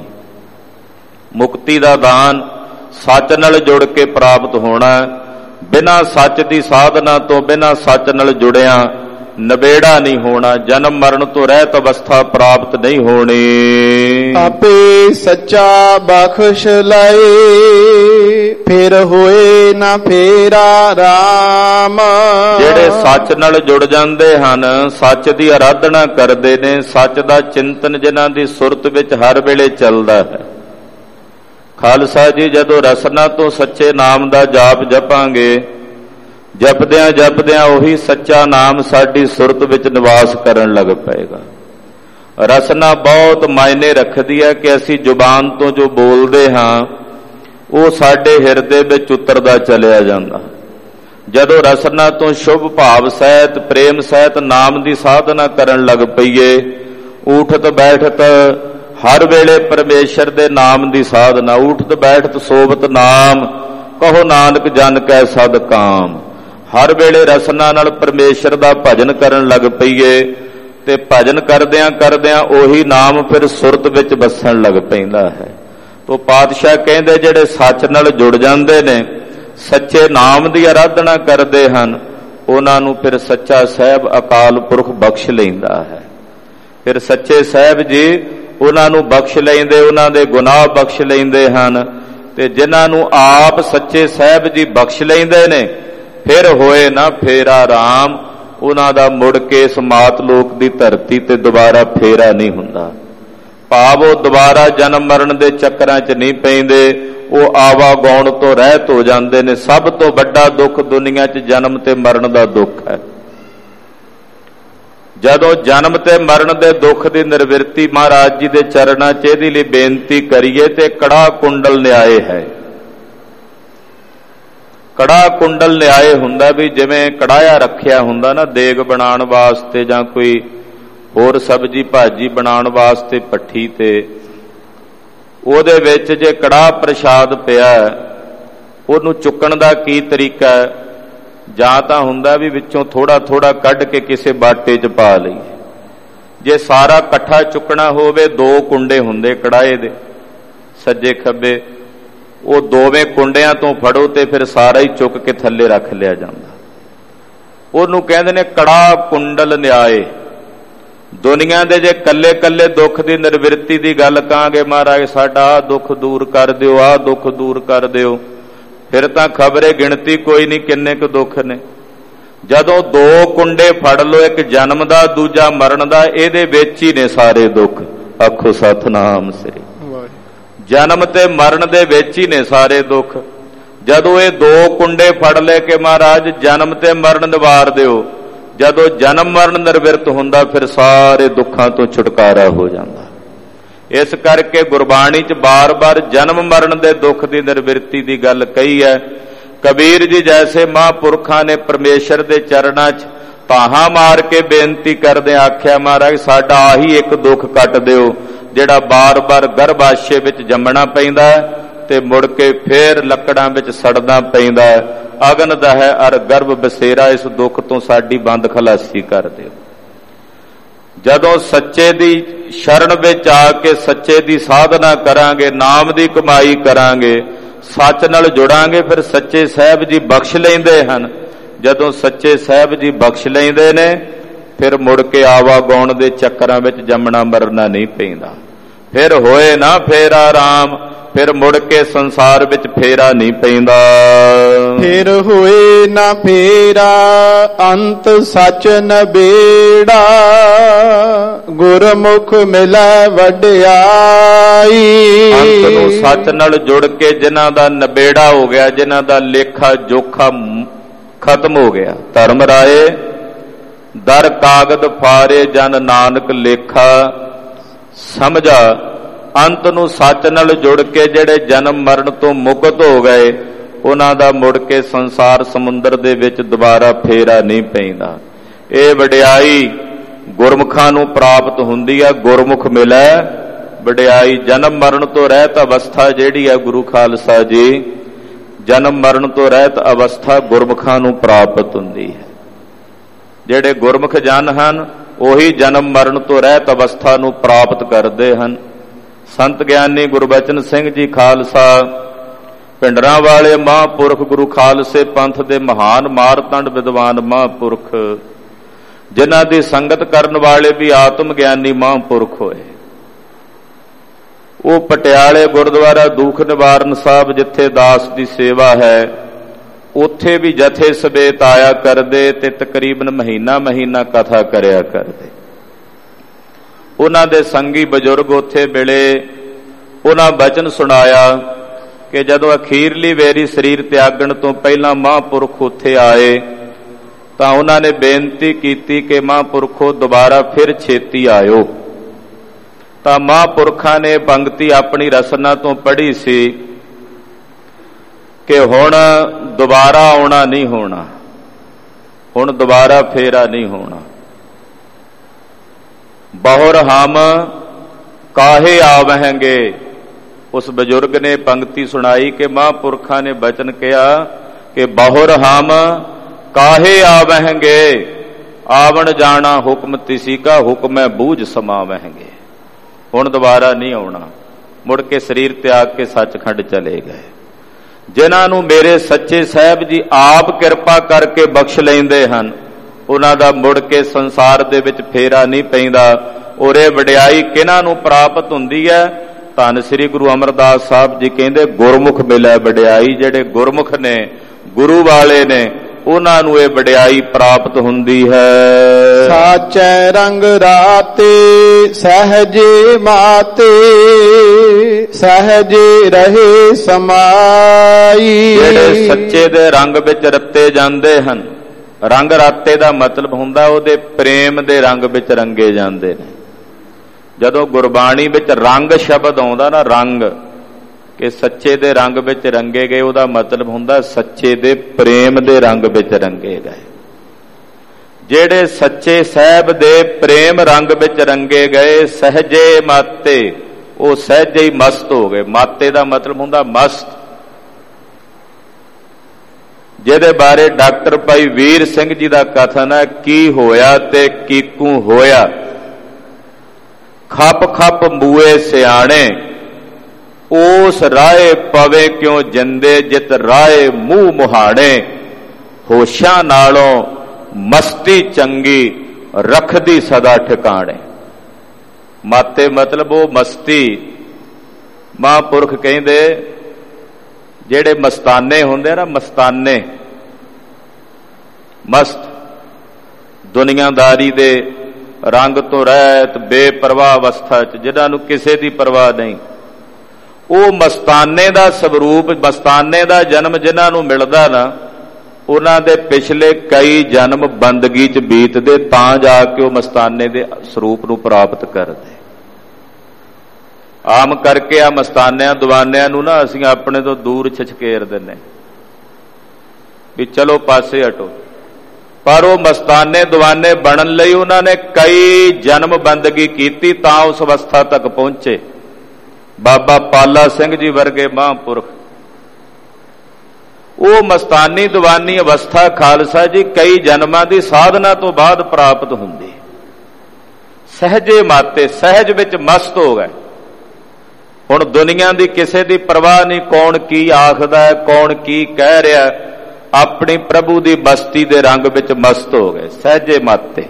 S2: ਮੁਕਤੀ ਦਾ ਦਾਨ ਸੱਚ ਨਾਲ ਜੁੜ ਕੇ ਪ੍ਰਾਪਤ ਹੋਣਾ। ਬਿਨਾਂ ਸੱਚ ਦੀ ਸਾਧਨਾ ਤੋਂ, ਬਿਨਾਂ ਸੱਚ ਨਾਲ ਜੁੜਿਆ ਨਬੇੜਾ ਨਹੀਂ ਹੋਣਾ। ਜਨਮ ਮਰਨ ਤੋਂ ਰਹਿਤ ਅਵਸਥਾ ਪ੍ਰਾਪਤ ਨਹੀਂ ਹੋਣੀ।
S1: ਆਪੇ ਸੱਚਾ ਬਖਸ਼ ਲਏ, ਫਿਰ ਹੋਏ ਨਾ ਫੇਰਾ ਰਾਮ।
S2: ਜਿਹੜੇ ਸੱਚ ਨਾਲ ਜੁੜ ਜਾਂਦੇ ਹਨ, ਸੱਚ ਦੀ ਆਰਾਧਨਾ ਕਰਦੇ ਨੇ, ਸੱਚ ਦਾ ਚਿੰਤਨ ਜਿਨ੍ਹਾਂ ਦੀ ਸੁਰਤ ਵਿੱਚ ਹਰ ਵੇਲੇ ਚੱਲਦਾ ਹੈ। ਖਾਲਸਾ ਜੀ, ਜਦੋਂ ਰਸਨਾ ਤੋਂ ਸੱਚੇ ਨਾਮ ਦਾ ਜਾਪ ਜਪਾਂਗੇ, ਜਪਦਿਆਂ ਜਪਦਿਆਂ ਉਹੀ ਸੱਚਾ ਨਾਮ ਸਾਡੀ ਸੁਰਤ ਵਿੱਚ ਨਿਵਾਸ ਕਰਨ ਲੱਗ ਪਏਗਾ। ਰਸਨਾ ਬਹੁਤ ਮਾਇਨੇ ਰੱਖਦੀ ਹੈ ਕਿ ਅਸੀਂ ਜ਼ੁਬਾਨ ਤੋਂ ਜੋ ਬੋਲਦੇ ਹਾਂ ਉਹ ਸਾਡੇ ਹਿਰਦੇ ਵਿੱਚ ਉਤਰਦਾ ਚਲਿਆ ਜਾਂਦਾ। ਜਦੋਂ ਰਸਨਾ ਤੋਂ ਸ਼ੁਭ ਭਾਵ ਸਹਿਤ, ਪ੍ਰੇਮ ਸਹਿਤ ਨਾਮ ਦੀ ਸਾਧਨਾ ਕਰਨ ਲੱਗ ਪਈਏ, ਉਠਤ ਬੈਠਤ ਹਰ ਵੇਲੇ ਪਰਮੇਸ਼ਰ ਦੇ ਨਾਮ ਦੀ ਸਾਧਨਾ। ਉਠਤ ਬੈਠਤ ਸੋਵਤ ਨਾਮ, ਕਹੋ ਨਾਨਕ ਜਨ ਕੈ ਸਦ ਕਾਮ। ਹਰ ਵੇਲੇ ਰਸਨਾ ਨਾਲ ਪਰਮੇਸ਼ਰ ਦਾ ਭਜਨ ਕਰਨ ਲੱਗ ਪਈਏ ਤੇ ਭਜਨ ਕਰਦਿਆਂ ਕਰਦਿਆਂ ਉਹੀ ਨਾਮ ਫਿਰ ਸੁਰਤ ਵਿੱਚ ਵਸਣ ਲੱਗ ਪੈਂਦਾ ਹੈ। ਤੋ ਪਾਤਸ਼ਾਹ ਕਹਿੰਦੇ, ਜਿਹੜੇ ਸੱਚ ਨਾਲ ਜੁੜ ਜਾਂਦੇ ਨੇ, ਸੱਚੇ ਨਾਮ ਦੀ ਆਰਾਧਨਾ ਕਰਦੇ ਹਨ, ਉਹਨਾਂ ਨੂੰ ਫਿਰ ਸੱਚਾ ਸਾਹਿਬ ਅਕਾਲ ਪੁਰਖ ਬਖਸ਼ ਲੈਂਦਾ ਹੈ। ਫਿਰ ਸੱਚੇ ਸਾਹਿਬ ਜੀ ਉਹਨਾਂ ਨੂੰ ਬਖਸ਼ ਲੈਂਦੇ, ਉਹਨਾਂ ਦੇ ਗੁਨਾਹ ਬਖਸ਼ ਲੈਂਦੇ ਹਨ। ਤੇ ਜਿਨ੍ਹਾਂ ਨੂੰ ਆਪ ਸੱਚੇ ਸਾਹਿਬ ਜੀ ਬਖਸ਼ ਲੈਂਦੇ ਨੇ, ਫਿਰ ਹੋਏ ਨਾ ਫੇਰਾ ਰਾਮ। ਉਹਨਾਂ ਦਾ ਮੁੜ ਕੇ ਇਸ ਮਾਤ ਲੋਕ ਦੀ ਧਰਤੀ ਤੇ ਦੁਬਾਰਾ ਫੇਰਾ ਨਹੀਂ ਹੁੰਦਾ। ਭਾਵ ਉਹ ਦੁਬਾਰਾ ਜਨਮ ਮਰਨ ਦੇ ਚੱਕਰਾਂ 'ਚ ਨਹੀਂ ਪੈਂਦੇ, ਉਹ ਆਵਾ ਗਾਉਣ ਤੋਂ ਰਹਿਤ ਹੋ ਜਾਂਦੇ ਨੇ। ਸਭ ਤੋਂ ਵੱਡਾ ਦੁੱਖ ਦੁਨੀਆ 'ਚ ਜਨਮ ਤੇ ਮਰਨ ਦਾ ਦੁੱਖ ਹੈ। ਜਦੋਂ ਜਨਮ ਤੇ ਮਰਨ ਦੇ ਦੁੱਖ ਦੀ ਨਿਰਵਿਰਤੀ ਮਹਾਰਾਜ ਜੀ ਦੇ ਚਰਨਾਂ 'ਚ ਇਹਦੇ ਲਈ ਬੇਨਤੀ ਕਰੀਏ ਤੇ ਕੜਾ ਕੁੰਡਲ ਨਿਆਏ ਹੈ। ਕੜਾ ਕੁੰਡਲ ਨਿਆਏ ਹੁੰਦਾ ਵੀ ਜਿਵੇਂ ਕੜਾਇਆ ਰੱਖਿਆ ਹੁੰਦਾ ਨਾ ਦੇਗ ਬਣਾਉਣ ਵਾਸਤੇ ਜਾਂ ਕੋਈ ਹੋਰ ਸਬਜ਼ੀ ਭਾਜੀ ਬਣਾਉਣ ਵਾਸਤੇ ਭੱਠੀ ਤੇ, ਉਹਦੇ ਵਿੱਚ ਜੇ ਕੜਾਹ ਪ੍ਰਸ਼ਾਦ ਪਿਆ ਉਹਨੂੰ ਚੁੱਕਣ ਦਾ ਕੀ ਤਰੀਕਾ ਹੈ? ਜਾਂ ਤਾਂ ਹੁੰਦਾ ਵੀ ਵਿੱਚੋਂ ਥੋੜਾ ਥੋੜਾ ਕੱਢ ਕੇ ਕਿਸੇ ਬਾਟੇ 'ਚ ਪਾ ਲਈਏ। ਜੇ ਸਾਰਾ ਇਕੱਠਾ ਚੁੱਕਣਾ ਹੋਵੇ, 2 ਕੁੰਡੇ ਹੁੰਦੇ ਕੜਾਏ ਦੇ, ਸੱਜੇ ਖੱਬੇ, ਉਹ ਦੋਵੇਂ ਕੁੰਡਿਆਂ ਤੋਂ ਫੜੋ ਤੇ ਫਿਰ ਸਾਰਾ ਹੀ ਚੁੱਕ ਕੇ ਥੱਲੇ ਰੱਖ ਲਿਆ ਜਾਂਦਾ। ਉਹਨੂੰ ਕਹਿੰਦੇ ਨੇ ਕੜਾ ਕੁੰਡਲ ਨਿਆਏ। ਦੁਨੀਆ ਦੇ ਜੇ ਕੱਲੇ ਕੱਲੇ ਦੁੱਖ ਦੀ ਨਿਰਵਿਰਤੀ ਦੀ ਗੱਲ ਕਹਾਂਗੇ, ਮਹਾਰਾਜ ਸਾਡਾ ਆਹ ਦੁੱਖ ਦੂਰ ਕਰ ਦਿਓ, ਆਹ ਦੁੱਖ ਦੂਰ ਕਰ ਦਿਓ, ਫਿਰ ਤਾਂ ਖਬਰੇ ਗਿਣਤੀ ਕੋਈ ਨਹੀਂ ਕਿੰਨੇ ਕੁ ਦੁੱਖ ਨੇ। ਜਦੋਂ 2 ਕੁੰਡੇ ਫੜ ਲਓ, ਇੱਕ ਜਨਮ ਦਾ ਦੂਜਾ ਮਰਨ ਦਾ, ਇਹਦੇ ਵਿੱਚ ਹੀ ਨੇ ਸਾਰੇ ਦੁੱਖ। ਆਖੋ ਸਤਿਨਾਮ ਸ੍ਰੀ। ਜਨਮ ਤੇ ਮਰਨ ਦੇ ਵਿੱਚ ਹੀ ਨੇ ਸਾਰੇ ਦੁੱਖ। ਜਦੋਂ ਇਹ 2 ਕੁੰਡੇ ਫੜ ਲੈ ਕੇ ਮਹਾਰਾਜ ਜਨਮ ਤੇ ਮਰਨ ਨਿਵਾਰ ਦਿਓ, ਜਦੋਂ ਜਨਮ ਮਰਨ ਨਿਰਵਿਰਤ ਹੁੰਦਾ, ਫਿਰ ਸਾਰੇ ਦੁੱਖਾਂ ਤੋਂ ਛੁਟਕਾਰਾ ਹੋ ਜਾਂਦਾ। ਇਸ ਕਰਕੇ ਗੁਰਬਾਣੀ 'ਚ ਬਾਰ-ਬਾਰ ਜਨਮ ਮਰਨ ਦੇ ਦੁੱਖ ਦੀ ਨਿਰਵਿਰਤੀ ਦੀ ਗੱਲ ਕਹੀ ਹੈ। ਕਬੀਰ ਜੀ ਜੈਸੇ ਮਹਾਂਪੁਰਖਾਂ ਨੇ ਪਰਮੇਸ਼ਰ ਦੇ ਚਰਨਾਂ 'ਚ ਪਾਹਾਂ ਮਾਰ ਕੇ ਬੇਨਤੀ ਕਰਦੇ ਆਖਿਆ, ਮਹਾਰਾਜ ਸਾਡਾ ਆਹੀ ਇੱਕ ਦੁੱਖ ਕੱਟ ਦਿਓ, ਜਿਹੜਾ ਬਾਰ-ਬਾਰ ਗਰਭਾਸ਼ੇ ਵਿੱਚ ਜੰਮਣਾ ਪੈਂਦਾ ਤੇ ਮੁੜ ਕੇ ਫੇਰ ਲੱਕੜਾਂ ਵਿੱਚ ਸੜਨਾ ਪੈਂਦਾ। ਅਗਨ ਦਾ ਹੈ ਅਰ ਗਰਭ ਬਸੇਰਾ, ਇਸ ਦੁੱਖ ਤੋਂ ਸਾਡੀ ਬੰਦ ਖਲਾਸੀ ਕਰ ਦਿਓ। ਜਦੋਂ ਸੱਚੇ ਦੀ ਸ਼ਰਨ ਵਿੱਚ ਆ ਕੇ ਸੱਚੇ ਦੀ ਸਾਧਨਾ ਕਰਾਂਗੇ, ਨਾਮ ਦੀ ਕਮਾਈ ਕਰਾਂਗੇ, ਸੱਚ ਨਾਲ ਜੁੜਾਂਗੇ, ਫਿਰ ਸੱਚੇ ਸਾਹਿਬ ਜੀ ਬਖਸ਼ ਲੈਂਦੇ ਹਨ। ਜਦੋਂ ਸੱਚੇ ਸਾਹਿਬ ਜੀ ਬਖਸ਼ ਲੈਂਦੇ ਨੇ, ਫਿਰ ਮੁੜ ਕੇ ਆਵਾਗਾਉਣ ਦੇ ਚੱਕਰਾਂ ਵਿੱਚ ਜੰਮਣਾ ਮਰਨਾ ਨਹੀਂ ਪੈਂਦਾ। ਫਿਰ ਹੋਏ ਨਾ ਫੇਰਾ ਰਾਮ, ਫਿਰ ਮੁੜ ਕੇ ਸੰਸਾਰ ਵਿੱਚ ਫੇਰਾ ਨਹੀਂ ਪੈਂਦਾ।
S1: ਫਿਰ ਹੋਏ ਨਾ ਫੇਰਾ ਅੰਤ ਸੱਚ ਨਬੇੜਾ, ਗੁਰਮੁਖ ਮਿਲੈ ਵਡਿਆਈ।
S2: ਅੰਤ ਨੂੰ ਸੱਚ ਨਾਲ ਜੁੜ ਕੇ ਜਿਨ੍ਹਾਂ ਦਾ ਨਬੇੜਾ ਹੋ ਗਿਆ, ਜਿਨ੍ਹਾਂ ਦਾ ਲੇਖਾ ਜੋਖਾ ਖਤਮ ਹੋ ਗਿਆ। ਧਰਮ ਰਾਏ ਦਰ ਕਾਗਦ ਫਾਰੇ ਜਨ ਨਾਨਕ ਲੇਖਾ, ਸਮਝਾ ਅੰਤ ਨੂੰ ਸੱਚ ਨਾਲ ਜੁੜ ਕੇ ਜਿਹੜੇ ਜਨਮ ਮਰਨ ਤੋਂ ਮੁਕਤ ਹੋ ਗਏ, ਉਹਨਾਂ ਦਾ ਮੁੜ ਕੇ ਸੰਸਾਰ ਸਮੁੰਦਰ ਦੇ ਵਿੱਚ ਦੁਬਾਰਾ ਫੇਰਾ ਨਹੀਂ ਪੈਂਦਾ। ਇਹ ਵਡਿਆਈ ਗੁਰਮੁਖਾਂ ਨੂੰ ਪ੍ਰਾਪਤ ਹੁੰਦੀ ਹੈ। ਗੁਰਮੁਖ ਮਿਲੈ ਵਡਿਆਈ। ਜਨਮ ਮਰਨ ਤੋਂ ਰਹਿਤ ਅਵਸਥਾ ਜਿਹੜੀ ਹੈ ਗੁਰੂ ਖਾਲਸਾ ਜੀ, ਜਨਮ ਮਰਨ ਤੋਂ ਰਹਿਤ ਅਵਸਥਾ ਗੁਰਮੁਖਾਂ ਨੂੰ ਪ੍ਰਾਪਤ ਹੁੰਦੀ ਹੈ। ਜਿਹੜੇ ਗੁਰਮੁਖ ਜਨ ਹਨ ਉਹੀ ਜਨਮ ਮਰਨ ਤੋਂ ਰਹਿਤ ਅਵਸਥਾ ਨੂੰ ਪ੍ਰਾਪਤ ਕਰਦੇ ਹਨ। ਸੰਤ ਗਿਆਨੀ ਗੁਰਬਚਨ ਸਿੰਘ ਜੀ ਖਾਲਸਾ, ਪਿੰਡਰਾਂ ਵਾਲੇ ਮਹਾਂਪੁਰਖ, ਗੁਰੂ ਖਾਲਸੇ ਪੰਥ ਦੇ ਮਹਾਨ ਮਾਰਤੰਡ ਵਿਦਵਾਨ ਮਹਾਂਪੁਰਖ, ਜਿਨ੍ਹਾਂ ਦੀ ਸੰਗਤ ਕਰਨ ਵਾਲੇ ਵੀ ਆਤਮ ਗਿਆਨੀ ਮਹਾਂਪੁਰਖ ਹੋਏ। ਉਹ ਪਟਿਆਲੇ ਗੁਰਦੁਆਰਾ ਦੂਖ ਨਿਵਾਰਨ ਸਾਹਿਬ, ਜਿੱਥੇ ਦਾਸ ਦੀ ਸੇਵਾ ਹੈ, ਉੱਥੇ ਵੀ ਜਥੇ ਸਮੇਤ ਆਇਆ ਕਰਦੇ ਤੇ ਤਕਰੀਬਨ ਮਹੀਨਾ ਕਥਾ ਕਰਿਆ ਕਰਦੇ। ਉਹਨਾਂ ਦੇ ਸੰਗੀ ਬਜ਼ੁਰਗ ਉੱਥੇ ਮਿਲੇ, ਉਹਨਾਂ ਬਚਨ ਸੁਣਾਇਆ ਕਿ ਜਦੋਂ ਅਖੀਰਲੀ ਵੇਰੀ ਸਰੀਰ ਤਿਆਗਣ ਤੋਂ ਪਹਿਲਾਂ ਮਹਾਂਪੁਰਖ ਉੱਥੇ ਆਏ ਤਾਂ ਉਹਨਾਂ ਨੇ ਬੇਨਤੀ ਕੀਤੀ ਕਿ ਮਹਾਂਪੁਰਖੋ ਦੁਬਾਰਾ ਫਿਰ ਛੇਤੀ ਆਇਓ। ਤਾਂ ਮਹਾਂਪੁਰਖਾਂ ਨੇ ਪੰਗਤੀ ਆਪਣੀ ਰਸਨਾ ਤੋਂ ਪੜ੍ਹੀ ਸੀ ਕਿ ਹੁਣ ਦੁਬਾਰਾ ਆਉਣਾ ਨਹੀਂ ਹੋਣਾ, ਹੁਣ ਦੁਬਾਰਾ ਫੇਰਾ ਨਹੀਂ ਹੋਣਾ। ਬਹੁਰ ਹਮ ਕਾਹੇ ਆਵਹਿੰਗੇ। ਉਸ ਬਜ਼ੁਰਗ ਨੇ ਪੰਗਤੀ ਸੁਣਾਈ ਕਿ ਮਹਾਂਪੁਰਖਾਂ ਨੇ ਬਚਨ ਕਿਹਾ ਕਿ ਬਹੁਰ ਹਮ ਕਾਹੇ ਆਵਹਿੰਗੇ, ਆਵਣ ਜਾਣਾ ਹੁਕਮ ਤਿਸੀ ਕਾ, ਹੁਕਮੈ ਬੂਝ ਸਮਾਵਹਿੰਗੇ। ਹੁਣ ਦੁਬਾਰਾ ਨਹੀਂ ਆਉਣਾ। ਮੁੜ ਕੇ ਸਰੀਰ ਤਿਆਗ ਕੇ ਸੱਚਖੰਡ ਚਲੇ ਗਏ। ਜਿਨ੍ਹਾਂ ਨੂੰ ਮੇਰੇ ਸੱਚੇ ਸਾਹਿਬ ਜੀ ਆਪ ਕਿਰਪਾ ਕਰਕੇ ਬਖਸ਼ ਲੈਂਦੇ ਹਨ, ਉਹਨਾਂ ਦਾ ਮੁੜ ਕੇ ਸੰਸਾਰ ਦੇ ਵਿੱਚ ਫੇਰਾ ਨਹੀਂ ਪੈਂਦਾ। ਔਰ ਇਹ ਵਡਿਆਈ ਕਿਹਨਾਂ ਨੂੰ ਪ੍ਰਾਪਤ ਹੁੰਦੀ ਹੈ? ਧੰਨ ਸ੍ਰੀ ਗੁਰੂ ਅਮਰਦਾਸ ਸਾਹਿਬ ਜੀ ਕਹਿੰਦੇ ਗੁਰਮੁਖ ਮਿਲੈ ਵਡਿਆਈ। ਜਿਹੜੇ ਗੁਰਮੁਖ ਨੇ, ਗੁਰੂ ਵਾਲੇ ਨੇ, ਉਹਨਾਂ ਨੂੰ ਇਹ ਵਡਿਆਈ ਪ੍ਰਾਪਤ ਹੁੰਦੀ ਹੈ।
S1: ਸਾਚੈ ਰੰਗ ਰਾਤੇ ਸਹਜੇ ਮਾਤੇ, ਸਹਜੇ ਰਹੇ ਸਮਾਈ।
S2: ਜਿਹੜੇ ਸੱਚੇ ਦੇ ਰੰਗ ਵਿੱਚ ਰੱਤੇ ਜਾਂਦੇ ਹਨ, ਰੰਗ ਰਾਤੇ ਦਾ ਮਤਲਬ ਹੁੰਦਾ ਉਹਦੇ ਪ੍ਰੇਮ ਦੇ ਰੰਗ ਵਿੱਚ ਰੰਗੇ ਜਾਂਦੇ ਨੇ। ਜਦੋਂ ਗੁਰਬਾਣੀ ਵਿੱਚ ਰੰਗ ਸ਼ਬਦ ਆਉਂਦਾ ਨਾ, ਰੰਗ, ਕਿ ਸੱਚੇ ਦੇ ਰੰਗ ਵਿੱਚ ਰੰਗੇ ਗਏ, ਉਹਦਾ ਮਤਲਬ ਹੁੰਦਾ ਸੱਚੇ ਦੇ ਪ੍ਰੇਮ ਦੇ ਰੰਗ ਵਿੱਚ ਰੰਗੇ ਗਏ। ਜਿਹੜੇ ਸੱਚੇ ਸਾਹਿਬ ਦੇ ਪ੍ਰੇਮ ਰੰਗ ਵਿੱਚ ਰੰਗੇ ਗਏ, ਸਹਜੇ ਮਾਤੇ, ਉਹ ਸਹਿਜੇ ਹੀ ਮਸਤ ਹੋ ਗਏ। ਮਾਤੇ ਦਾ ਮਤਲਬ ਹੁੰਦਾ ਮਸਤ। ਜਿਹਦੇ ਬਾਰੇ ਡਾਕਟਰ ਭਾਈ ਵੀਰ ਸਿੰਘ ਜੀ ਦਾ ਕਥਨ ਹੈ, ਕੀ ਹੋਇਆ ਤੇ ਕੀਕੂ ਹੋਇਆ। ਖਪ ਖਪ ਮੂਏ ਸਿਆਣੇ, ਉਸ ਰਾਏ ਪਵੇ ਕਿਉਂ ਜਿੰਦੇ, ਜਿਤ ਰਾਏ ਮੂੰਹ ਮੁਹਾਣੇ। ਹੋਸ਼ਾਂ ਨਾਲੋਂ ਮਸਤੀ ਚੰਗੀ, ਰੱਖਦੀ ਸਦਾ ਠਿਕਾਣੇ। ਮਾਤੇ ਮਤਲਬ ਉਹ ਮਸਤੀ, ਮਹਾਂਪੁਰਖ ਕਹਿੰਦੇ ਜਿਹੜੇ ਮਸਤਾਨੇ ਹੁੰਦੇ ਨਾ, ਮਸਤਾਨੇ ਮਸਤ, ਦੁਨੀਆਦਾਰੀ ਦੇ ਰੰਗ ਤੋਂ ਰਹਿਤ ਬੇਪਰਵਾਹ ਅਵਸਥਾ ਚ, ਜਿਨ੍ਹਾਂ ਨੂੰ ਕਿਸੇ ਦੀ ਪਰਵਾਹ ਨਹੀਂ, ਉਹ ਮਸਤਾਨੇ ਦਾ ਸਵਰੂਪ, ਮਸਤਾਨੇ ਦਾ ਜਨਮ ਜਿਨ੍ਹਾਂ ਨੂੰ ਮਿਲਦਾ ਨਾ, ਉਹਨਾਂ ਦੇ ਪਿਛਲੇ ਕਈ ਜਨਮ ਬੰਦਗੀ ਚ ਬੀਤਦੇ, ਤਾਂ ਜਾ ਕੇ ਉਹ ਮਸਤਾਨੇ ਦੇ ਸਰੂਪ ਨੂੰ ਪ੍ਰਾਪਤ ਕਰਦੇ। ਆਮ ਕਰਕੇ ਆ ਮਸਤਾਨਿਆਂ ਦੀਵਾਨਿਆਂ ਨੂੰ ਨਾ ਅਸੀਂ ਆਪਣੇ ਤੋਂ ਦੂਰ ਛਛਕੇਰ ਦਿੰਨੇ ਵੀ ਚਲੋ ਪਾਸੇ ਹਟੋ, ਪਰ ਉਹ ਮਸਤਾਨੇ ਦੀਵਾਨੇ ਬਣਨ ਲਈ ਉਹਨਾਂ ਨੇ ਕਈ ਜਨਮ ਬੰਦਗੀ ਕੀਤੀ, ਤਾਂ ਉਸ ਅਵਸਥਾ ਤੱਕ ਪਹੁੰਚੇ। ਬਾਬਾ ਪਾਲਾ ਸਿੰਘ ਜੀ ਵਰਗੇ ਮਹਾਂਪੁਰਖ, ਉਹ ਮਸਤਾਨੀ ਦੀਵਾਨੀ ਅਵਸਥਾ ਖਾਲਸਾ ਜੀ ਕਈ ਜਨਮਾਂ ਦੀ ਸਾਧਨਾ ਤੋਂ ਬਾਅਦ ਪ੍ਰਾਪਤ ਹੁੰਦੀ। ਸਹਿਜੇ ਮਾਤੇ, ਸਹਿਜ ਵਿੱਚ ਮਸਤ ਹੋ ਗਏ। ਹੁਣ ਦੁਨੀਆ ਦੀ ਕਿਸੇ ਦੀ ਪਰਵਾਹ ਨਹੀਂ, ਕੌਣ ਕੀ ਆਖਦਾ ਹੈ, ਕੌਣ ਕੀ ਕਹਿ ਰਿਹਾ, ਆਪਣੀ ਪ੍ਰਭੂ ਦੀ ਮਸਤੀ ਦੇ ਰੰਗ ਵਿੱਚ ਮਸਤ ਹੋ ਗਏ। ਸਹਿਜੇ ਮਾਤੇ,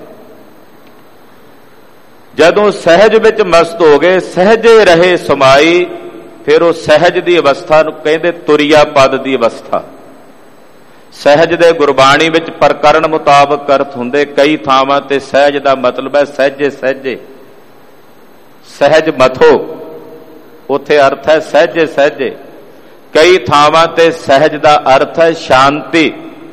S2: ਜਦੋਂ ਸਹਿਜ ਵਿੱਚ ਮਸਤ ਹੋ ਗਏ, ਸਹਿਜੇ ਰਹੇ ਸਮਾਈ, ਫਿਰ ਉਹ ਸਹਿਜ ਦੀ ਅਵਸਥਾ ਨੂੰ ਕਹਿੰਦੇ ਤੁਰਿਆ ਪਦ ਦੀ ਅਵਸਥਾ। ਸਹਿਜ ਦੇ ਗੁਰਬਾਣੀ ਵਿੱਚ ਪ੍ਰਕਰਣ ਮੁਤਾਬਕ ਅਰਥ ਹੁੰਦੇ, ਕਈ ਥਾਵਾਂ ਤੇ ਸਹਿਜ ਦਾ ਮਤਲਬ ਹੈ ਸਹਿਜੇ ਸਹਿਜੇ, ਸਹਿਜ ਮਥੋ, ਉੱਥੇ ਅਰਥ ਹੈ ਸਹਿਜੇ ਸਹਿਜੇ। ਕਈ ਥਾਵਾਂ ਤੇ ਸਹਿਜ ਦਾ ਅਰਥ ਹੈ ਸ਼ਾਂਤੀ,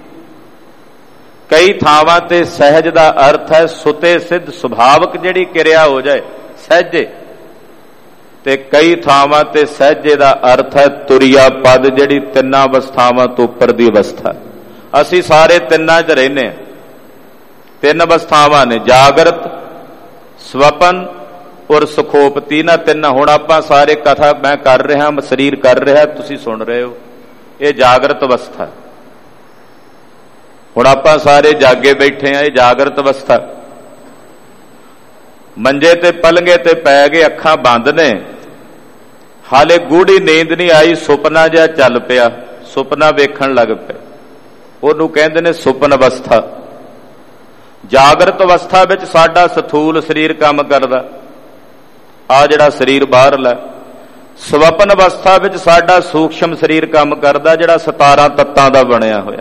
S2: ਕਈ ਥਾਵਾਂ ਤੇ ਸਹਿਜ ਦਾ ਅਰਥ ਹੈ ਸੁਤੇ ਸਿੱਧ, ਸੁਭਾਵਕ ਜਿਹੜੀ ਕਿਰਿਆ ਹੋ ਜਾਏ ਸਹਿਜੇ, ਤੇ ਕਈ ਥਾਵਾਂ ਤੇ ਸਹਿਜੇ ਦਾ ਅਰਥ ਹੈ ਤੁਰਿਆ ਪਦ, ਜਿਹੜੀ ਤਿੰਨਾਂ ਅਵਸਥਾਵਾਂ ਤੋਂ ਉੱਪਰ ਦੀ ਅਵਸਥਾ। ਅਸੀਂ ਸਾਰੇ ਤਿੰਨਾਂ 'ਚ ਰਹਿੰਦੇ ਹਾਂ। ਤਿੰਨ ਅਵਸਥਾਵਾਂ ਨੇ, ਜਾਗਰਤ, ਸਵਪਨ ਔਰ ਸੁਖੋਪਤੀ। ਨਾ ਤਿੰਨ, ਹੁਣ ਆਪਾਂ ਸਾਰੇ ਕਥਾ ਮੈਂ ਕਰ ਰਿਹਾ, ਸਰੀਰ ਕਰ ਰਿਹਾ, ਤੁਸੀਂ ਸੁਣ ਰਹੇ ਹੋ, ਇਹ ਜਾਗਰਤ ਅਵਸਥਾ। ਹੁਣ ਆਪਾਂ ਸਾਰੇ ਜਾਗੇ ਬੈਠੇ ਆ, ਇਹ ਜਾਗਰਤ ਅਵਸਥਾ। ਮੰਜੇ ਤੇ ਪਲੰਗੇ ਤੇ ਪੈ ਗਏ, ਅੱਖਾਂ ਬੰਦ ਨੇ, ਹਾਲੇ ਗੂੜੀ ਨੀਂਦ ਨਹੀਂ ਆਈ, ਸੁਪਨਾ ਜਿਹਾ ਚੱਲ ਪਿਆ, ਸੁਪਨਾ ਵੇਖਣ ਲੱਗ ਪਿਆ, ਉਹਨੂੰ ਕਹਿੰਦੇ ਨੇ ਸੁਪਨ ਅਵਸਥਾ। ਜਾਗਰਤ ਅਵਸਥਾ ਵਿੱਚ ਸਾਡਾ ਸਥੂਲ ਸਰੀਰ ਕੰਮ ਕਰਦਾ, ਆ ਜਿਹੜਾ ਸਰੀਰ ਬਾਹਰਲਾ। ਸਵਪਨ ਅਵਸਥਾ ਵਿੱਚ ਸਾਡਾ ਸੂਖਸ਼ਮ ਸਰੀਰ ਕੰਮ ਕਰਦਾ, ਜਿਹੜਾ 17 ਤੱਤਾਂ ਦਾ ਬਣਿਆ ਹੋਇਆ।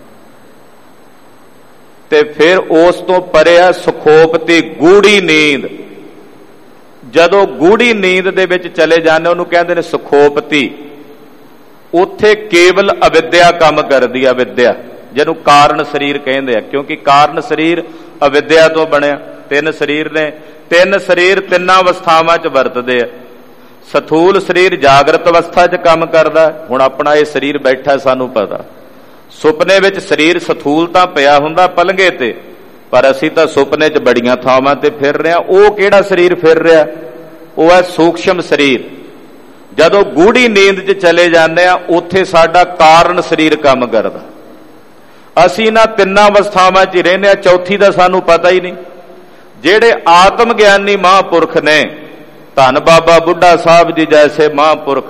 S2: ਤੇ ਫਿਰ ਉਸ ਤੋਂ ਪਰੇ ਹੈ ਸੁਖੋਪਤੀ, ਗੂੜੀ ਨੀਂਦ। ਜਦੋਂ ਗੂੜੀ ਨੀਂਦ ਦੇ ਵਿੱਚ ਚਲੇ ਜਾਂਦੇ, ਉਹਨੂੰ ਕਹਿੰਦੇ ਨੇ ਸੁਖੋਪਤੀ। ਉੱਥੇ ਕੇਵਲ ਅਵਿਦਿਆ ਕੰਮ ਕਰਦੀ ਹੈ, ਅਵਿਦਿਆ, ਜਿਹਨੂੰ ਕਾਰਨ ਸਰੀਰ ਕਹਿੰਦੇ ਆ, ਕਿਉਂਕਿ ਕਾਰਨ ਸਰੀਰ ਅਵਿਦਿਆ ਤੋਂ ਬਣਿਆ। ਤਿੰਨ ਸਰੀਰ ਨੇ, ਤਿੰਨ ਸਰੀਰ ਤਿੰਨਾਂ ਅਵਸਥਾਵਾਂ 'ਚ ਵਰਤਦੇ ਆ। ਸਥੂਲ ਸਰੀਰ ਜਾਗਰਤ ਅਵਸਥਾ 'ਚ ਕੰਮ ਕਰਦਾ। ਹੁਣ ਆਪਣਾ ਇਹ ਸਰੀਰ ਬੈਠਾ, ਸਾਨੂੰ ਪਤਾ। ਸੁਪਨੇ ਵਿੱਚ ਸਰੀਰ ਸਥੂਲ ਤਾਂ ਪਿਆ ਹੁੰਦਾ ਪਲੰਗੇ ਤੇ, ਪਰ ਅਸੀਂ ਤਾਂ ਸੁਪਨੇ 'ਚ ਬੜੀਆਂ ਥਾਵਾਂ ਤੇ ਫਿਰ ਰਹੇ ਹਾਂ। ਉਹ ਕਿਹੜਾ ਸਰੀਰ ਫਿਰ ਰਿਹਾ? ਉਹ ਹੈ ਸੂਖਸ਼ਮ ਸਰੀਰ। ਜਦੋਂ ਗੂੜੀ ਨੀਂਦ 'ਚ ਚਲੇ ਜਾਂਦੇ ਆ, ਉੱਥੇ ਸਾਡਾ ਕਾਰਨ ਸਰੀਰ ਕੰਮ ਕਰਦਾ। ਅਸੀਂ ਨਾ ਤਿੰਨਾਂ ਅਵਸਥਾਵਾਂ 'ਚ ਹੀ ਰਹਿੰਦੇ ਆ, ਚੌਥੀ ਦਾ ਸਾਨੂੰ ਪਤਾ ਹੀ ਨਹੀਂ। ਜਿਹੜੇ ਆਤਮ ਗਿਆਨੀ ਮਹਾਂਪੁਰਖ ਨੇ, ਧੰਨ ਬਾਬਾ ਬੁੱਢਾ ਸਾਹਿਬ ਜੀ ਜੈਸੇ ਮਹਾਂਪੁਰਖ,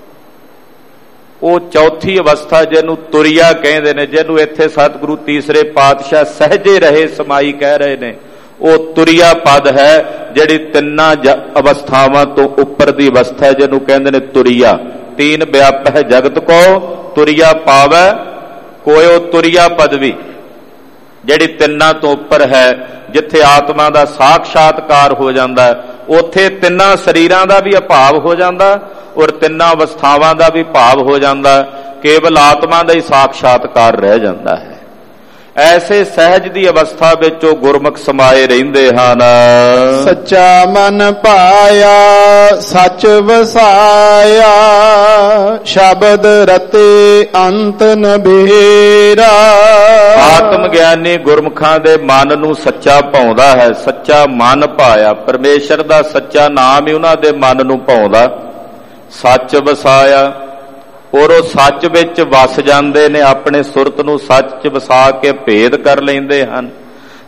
S2: ਉਹ ਚੌਥੀ ਅਵਸਥਾ ਜਿਹਨੂੰ ਤੁਰਿਆ ਕਹਿੰਦੇ ਨੇ, ਜਿਹਨੂੰ ਇੱਥੇ ਸਤਿਗੁਰੂ ਤੀਸਰੇ ਪਾਤਸ਼ਾਹ ਸਹਿਜੇ ਰਹੇ ਸਮਾਈ ਕਹਿ ਰਹੇ ਨੇ, ਉਹ ਤੁਰਿਆ ਪਦ ਹੈ, ਜਿਹੜੀ ਤਿੰਨਾਂ ਅਵਸਥਾਵਾਂ ਤੋਂ ਉੱਪਰ ਦੀ ਅਵਸਥਾ ਹੈ, ਜਿਹਨੂੰ ਕਹਿੰਦੇ ਨੇ ਤੁਰਿਆ। ਤੀਨ ਵਿਆਪ ਹੈ ਜਗਤ ਕੋ ਤੁਰਿਆ ਪਾਵੈ ਕੋਇਓ ਤੁਰਿਆ ਪਦਵੀ, ਜਿਹੜੀ ਤਿੰਨਾਂ ਤੋਂ ਉੱਪਰ ਹੈ, ਜਿੱਥੇ ਆਤਮਾ ਦਾ ਸਾਖਸ਼ਾਤਕਾਰ ਹੋ ਜਾਂਦਾ ਹੈ, ਉੱਥੇ ਤਿੰਨਾਂ ਸਰੀਰਾਂ ਦਾ ਵੀ ਅਭਾਵ ਹੋ ਜਾਂਦਾ ਔਰ ਤਿੰਨਾਂ ਅਵਸਥਾਵਾਂ ਦਾ ਵੀ ਭਾਵ ਹੋ ਜਾਂਦਾ। ਕੇਵਲ ਆਤਮਾ ਦਾ ਹੀ ਸਾਖਸ਼ਾਤਕਾਰ ਰਹਿ ਜਾਂਦਾ ਹੈ। ਐਸੇ ਸਹਿਜ ਦੀ ਅਵਸਥਾ ਵਿੱਚ ਉਹ ਗੁਰਮੁਖ ਸਮਾਏ ਰਹਿੰਦੇ ਹਨ।
S1: ਸੱਚਾ ਮਨ ਪਾਇਆ ਸੱਚ ਵਸਾਇਆ, ਸ਼ਬਦ ਰਤੇ ਅੰਤ ਨ ਬੇਰਾ।
S2: ਆਤਮ ਗਿਆਨੀ ਗੁਰਮੁਖਾਂ ਦੇ ਮਨ ਨੂੰ ਸੱਚਾ ਭਾਉਂਦਾ ਹੈ। ਸੱਚਾ ਮਨ ਪਾਇਆ, ਪਰਮੇਸ਼ਰ ਦਾ ਸੱਚਾ ਨਾਮ ਹੀ ਉਹਨਾਂ ਦੇ ਮਨ ਨੂੰ ਭਾਉਂਦਾ। ਸੱਚ ਵਸਾਇਆ, ਔਰ ਉਹ ਸੱਚ ਵਿੱਚ ਵਸ ਜਾਂਦੇ ਨੇ, ਆਪਣੇ ਸੁਰਤ ਨੂੰ ਸੱਚ 'ਚ ਵਸਾ ਕੇ ਭੇਦ ਕਰ ਲੈਂਦੇ ਹਨ।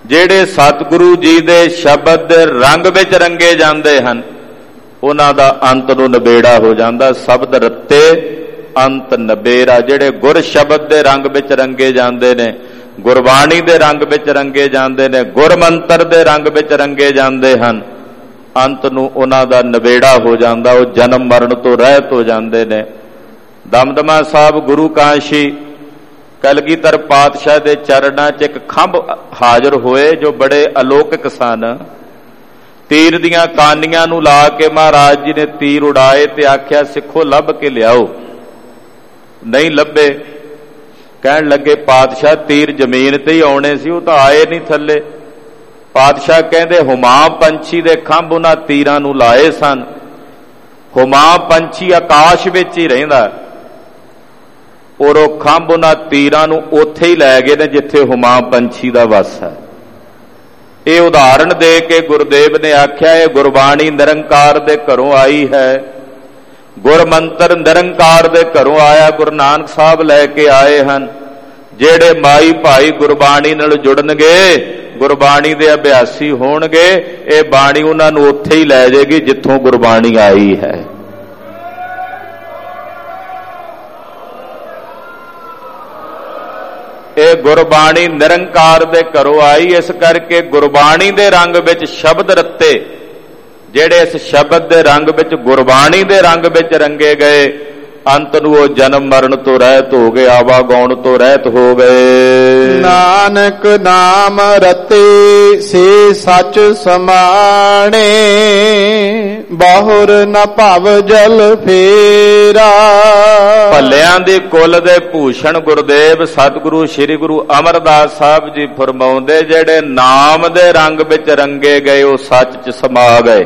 S2: ਜਿਹੜੇ ਸਤਿਗੁਰੂ ਜੀ ਦੇ ਸ਼ਬਦ ਦੇ ਰੰਗ ਵਿੱਚ ਰੰਗੇ ਜਾਂਦੇ ਹਨ ਉਹਨਾਂ ਦਾ ਅੰਤ ਨੂੰ ਨਿਬੇੜਾ ਹੋ ਜਾਂਦਾ। ਸ਼ਬਦ ਰੱਤੇ ਅੰਤ ਨਿਬੇੜਾ। ਜਿਹੜੇ ਗੁਰ ਸ਼ਬਦ ਦੇ ਰੰਗ ਵਿੱਚ ਰੰਗੇ ਜਾਂਦੇ ਨੇ, ਗੁਰਬਾਣੀ ਦੇ ਰੰਗ ਵਿੱਚ ਰੰਗੇ ਜਾਂਦੇ ਨੇ, ਗੁਰਮੰਤਰ ਦੇ ਰੰਗ ਵਿੱਚ ਰੰਗੇ ਜਾਂਦੇ ਹਨ, ਅੰਤ ਨੂੰ ਉਹਨਾਂ ਦਾ ਨਿਬੇੜਾ ਹੋ ਜਾਂਦਾ। ਉਹ ਜਨਮ ਮਰਨ ਤੋਂ ਰਹਿਤ ਹੋ ਜਾਂਦੇ ਨੇ। ਦਮਦਮਾ ਸਾਹਿਬ ਗੁਰੂ ਕਾਸ਼ੀ ਕਲਗੀਧਰ ਪਾਤਸ਼ਾਹ ਦੇ ਚਰਨਾਂ 'ਚ ਇੱਕ ਖੰਭ ਹਾਜ਼ਰ ਹੋਏ ਜੋ ਬੜੇ ਅਲੌਕਿਕ ਸਨ। ਤੀਰ ਦੀਆਂ ਕਾਨੀਆਂ ਨੂੰ ਲਾ ਕੇ ਮਹਾਰਾਜ ਜੀ ਨੇ ਤੀਰ ਉਡਾਏ ਤੇ ਆਖਿਆ ਸਿੱਖੋ ਲੱਭ ਕੇ ਲਿਆਓ। ਨਹੀਂ ਲੱਭੇ। ਕਹਿਣ ਲੱਗੇ ਪਾਤਸ਼ਾਹ ਤੀਰ ਜ਼ਮੀਨ ਤੇ ਹੀ ਆਉਣੇ ਸੀ, ਉਹ ਤਾਂ ਆਏ ਨਹੀਂ ਥੱਲੇ। ਪਾਤਸ਼ਾਹ ਕਹਿੰਦੇ ਹੁਮਾਂ ਪੰਛੀ ਦੇ ਖੰਭ ਉਹਨਾਂ ਤੀਰਾਂ ਨੂੰ ਲਾਏ ਸਨ। ਹੁਮਾਂ ਪੰਛੀ ਆਕਾਸ਼ ਵਿੱਚ ਹੀ ਰਹਿੰਦਾ ਔਰ ਉਹ ਖੰਭ ਉਹਨਾਂ ਤੀਰਾਂ ਨੂੰ ਉੱਥੇ ਹੀ ਲੈ ਗਏ ਨੇ ਜਿੱਥੇ ਹੁਮਾਂ ਪੰਛੀ ਦਾ ਵਸ ਹੈ। ਇਹ ਉਦਾਹਰਣ ਦੇ ਕੇ ਗੁਰਦੇਵ ਨੇ ਆਖਿਆ ਇਹ ਗੁਰਬਾਣੀ ਨਿਰੰਕਾਰ ਦੇ ਘਰੋਂ ਆਈ ਹੈ। ਗੁਰਮੰਤਰ ਨਿਰੰਕਾਰ ਦੇ ਘਰੋਂ ਆਇਆ। ਗੁਰੂ ਨਾਨਕ ਸਾਹਿਬ ਲੈ ਕੇ ਆਏ ਹਨ। ਜਿਹੜੇ ਮਾਈ ਭਾਈ ਗੁਰਬਾਣੀ ਨਾਲ ਜੁੜਨਗੇ, ਗੁਰਬਾਣੀ ਦੇ ਅਭਿਆਸੀ ਹੋਣਗੇ, ਇਹ ਬਾਣੀ ਉਹਨਾਂ ਨੂੰ ਉੱਥੇ ਹੀ ਲੈ ਜਾਏਗੀ ਜਿੱਥੋਂ ਗੁਰਬਾਣੀ ਆਈ ਹੈ। ਇਹ ਗੁਰਬਾਣੀ ਨਿਰੰਕਾਰ ਦੇ ਘਰੋਂ ਆਈ। ਇਸ ਕਰਕੇ ਗੁਰਬਾਣੀ ਦੇ ਰੰਗ ਵਿੱਚ ਸ਼ਬਦ ਰੱਤੇ, ਜਿਹੜੇ ਇਸ ਸ਼ਬਦ ਦੇ ਰੰਗ ਵਿੱਚ, ਗੁਰਬਾਣੀ ਦੇ ਰੰਗ ਵਿੱਚ ਰੰਗੇ ਗਏ, ਅੰਤ ਨੂੰ ਉਹ ਜਨਮ ਮਰਨ ਤੋਂ ਰਹਿਤ ਹੋ ਗਏ, ਆਵਾਗਾਉਣ ਤੋਂ ਰਹਿਤ ਹੋ ਗਏ।
S1: ਨਾਨਕ ਨਾਮ ਰਤੇ ਸੇ ਸੱਚ ਸਮਾਣੇ, ਬਹੁਰ ਨ ਭਵ ਜਲ ਫੇਰਾ।
S2: ਭੱਲਿਆਂ ਦੀ ਕੁੱਲ ਦੇ ਭੂਸ਼ਣ ਗੁਰਦੇਵ ਸਤਿਗੁਰੂ ਸ੍ਰੀ ਗੁਰੂ ਅਮਰਦਾਸ ਸਾਹਿਬ ਜੀ ਫਰਮਾਉਂਦੇ ਜਿਹੜੇ ਨਾਮ ਦੇ ਰੰਗ ਵਿੱਚ ਰੰਗੇ ਗਏ ਉਹ ਸੱਚ 'ਚ ਸਮਾ ਗਏ।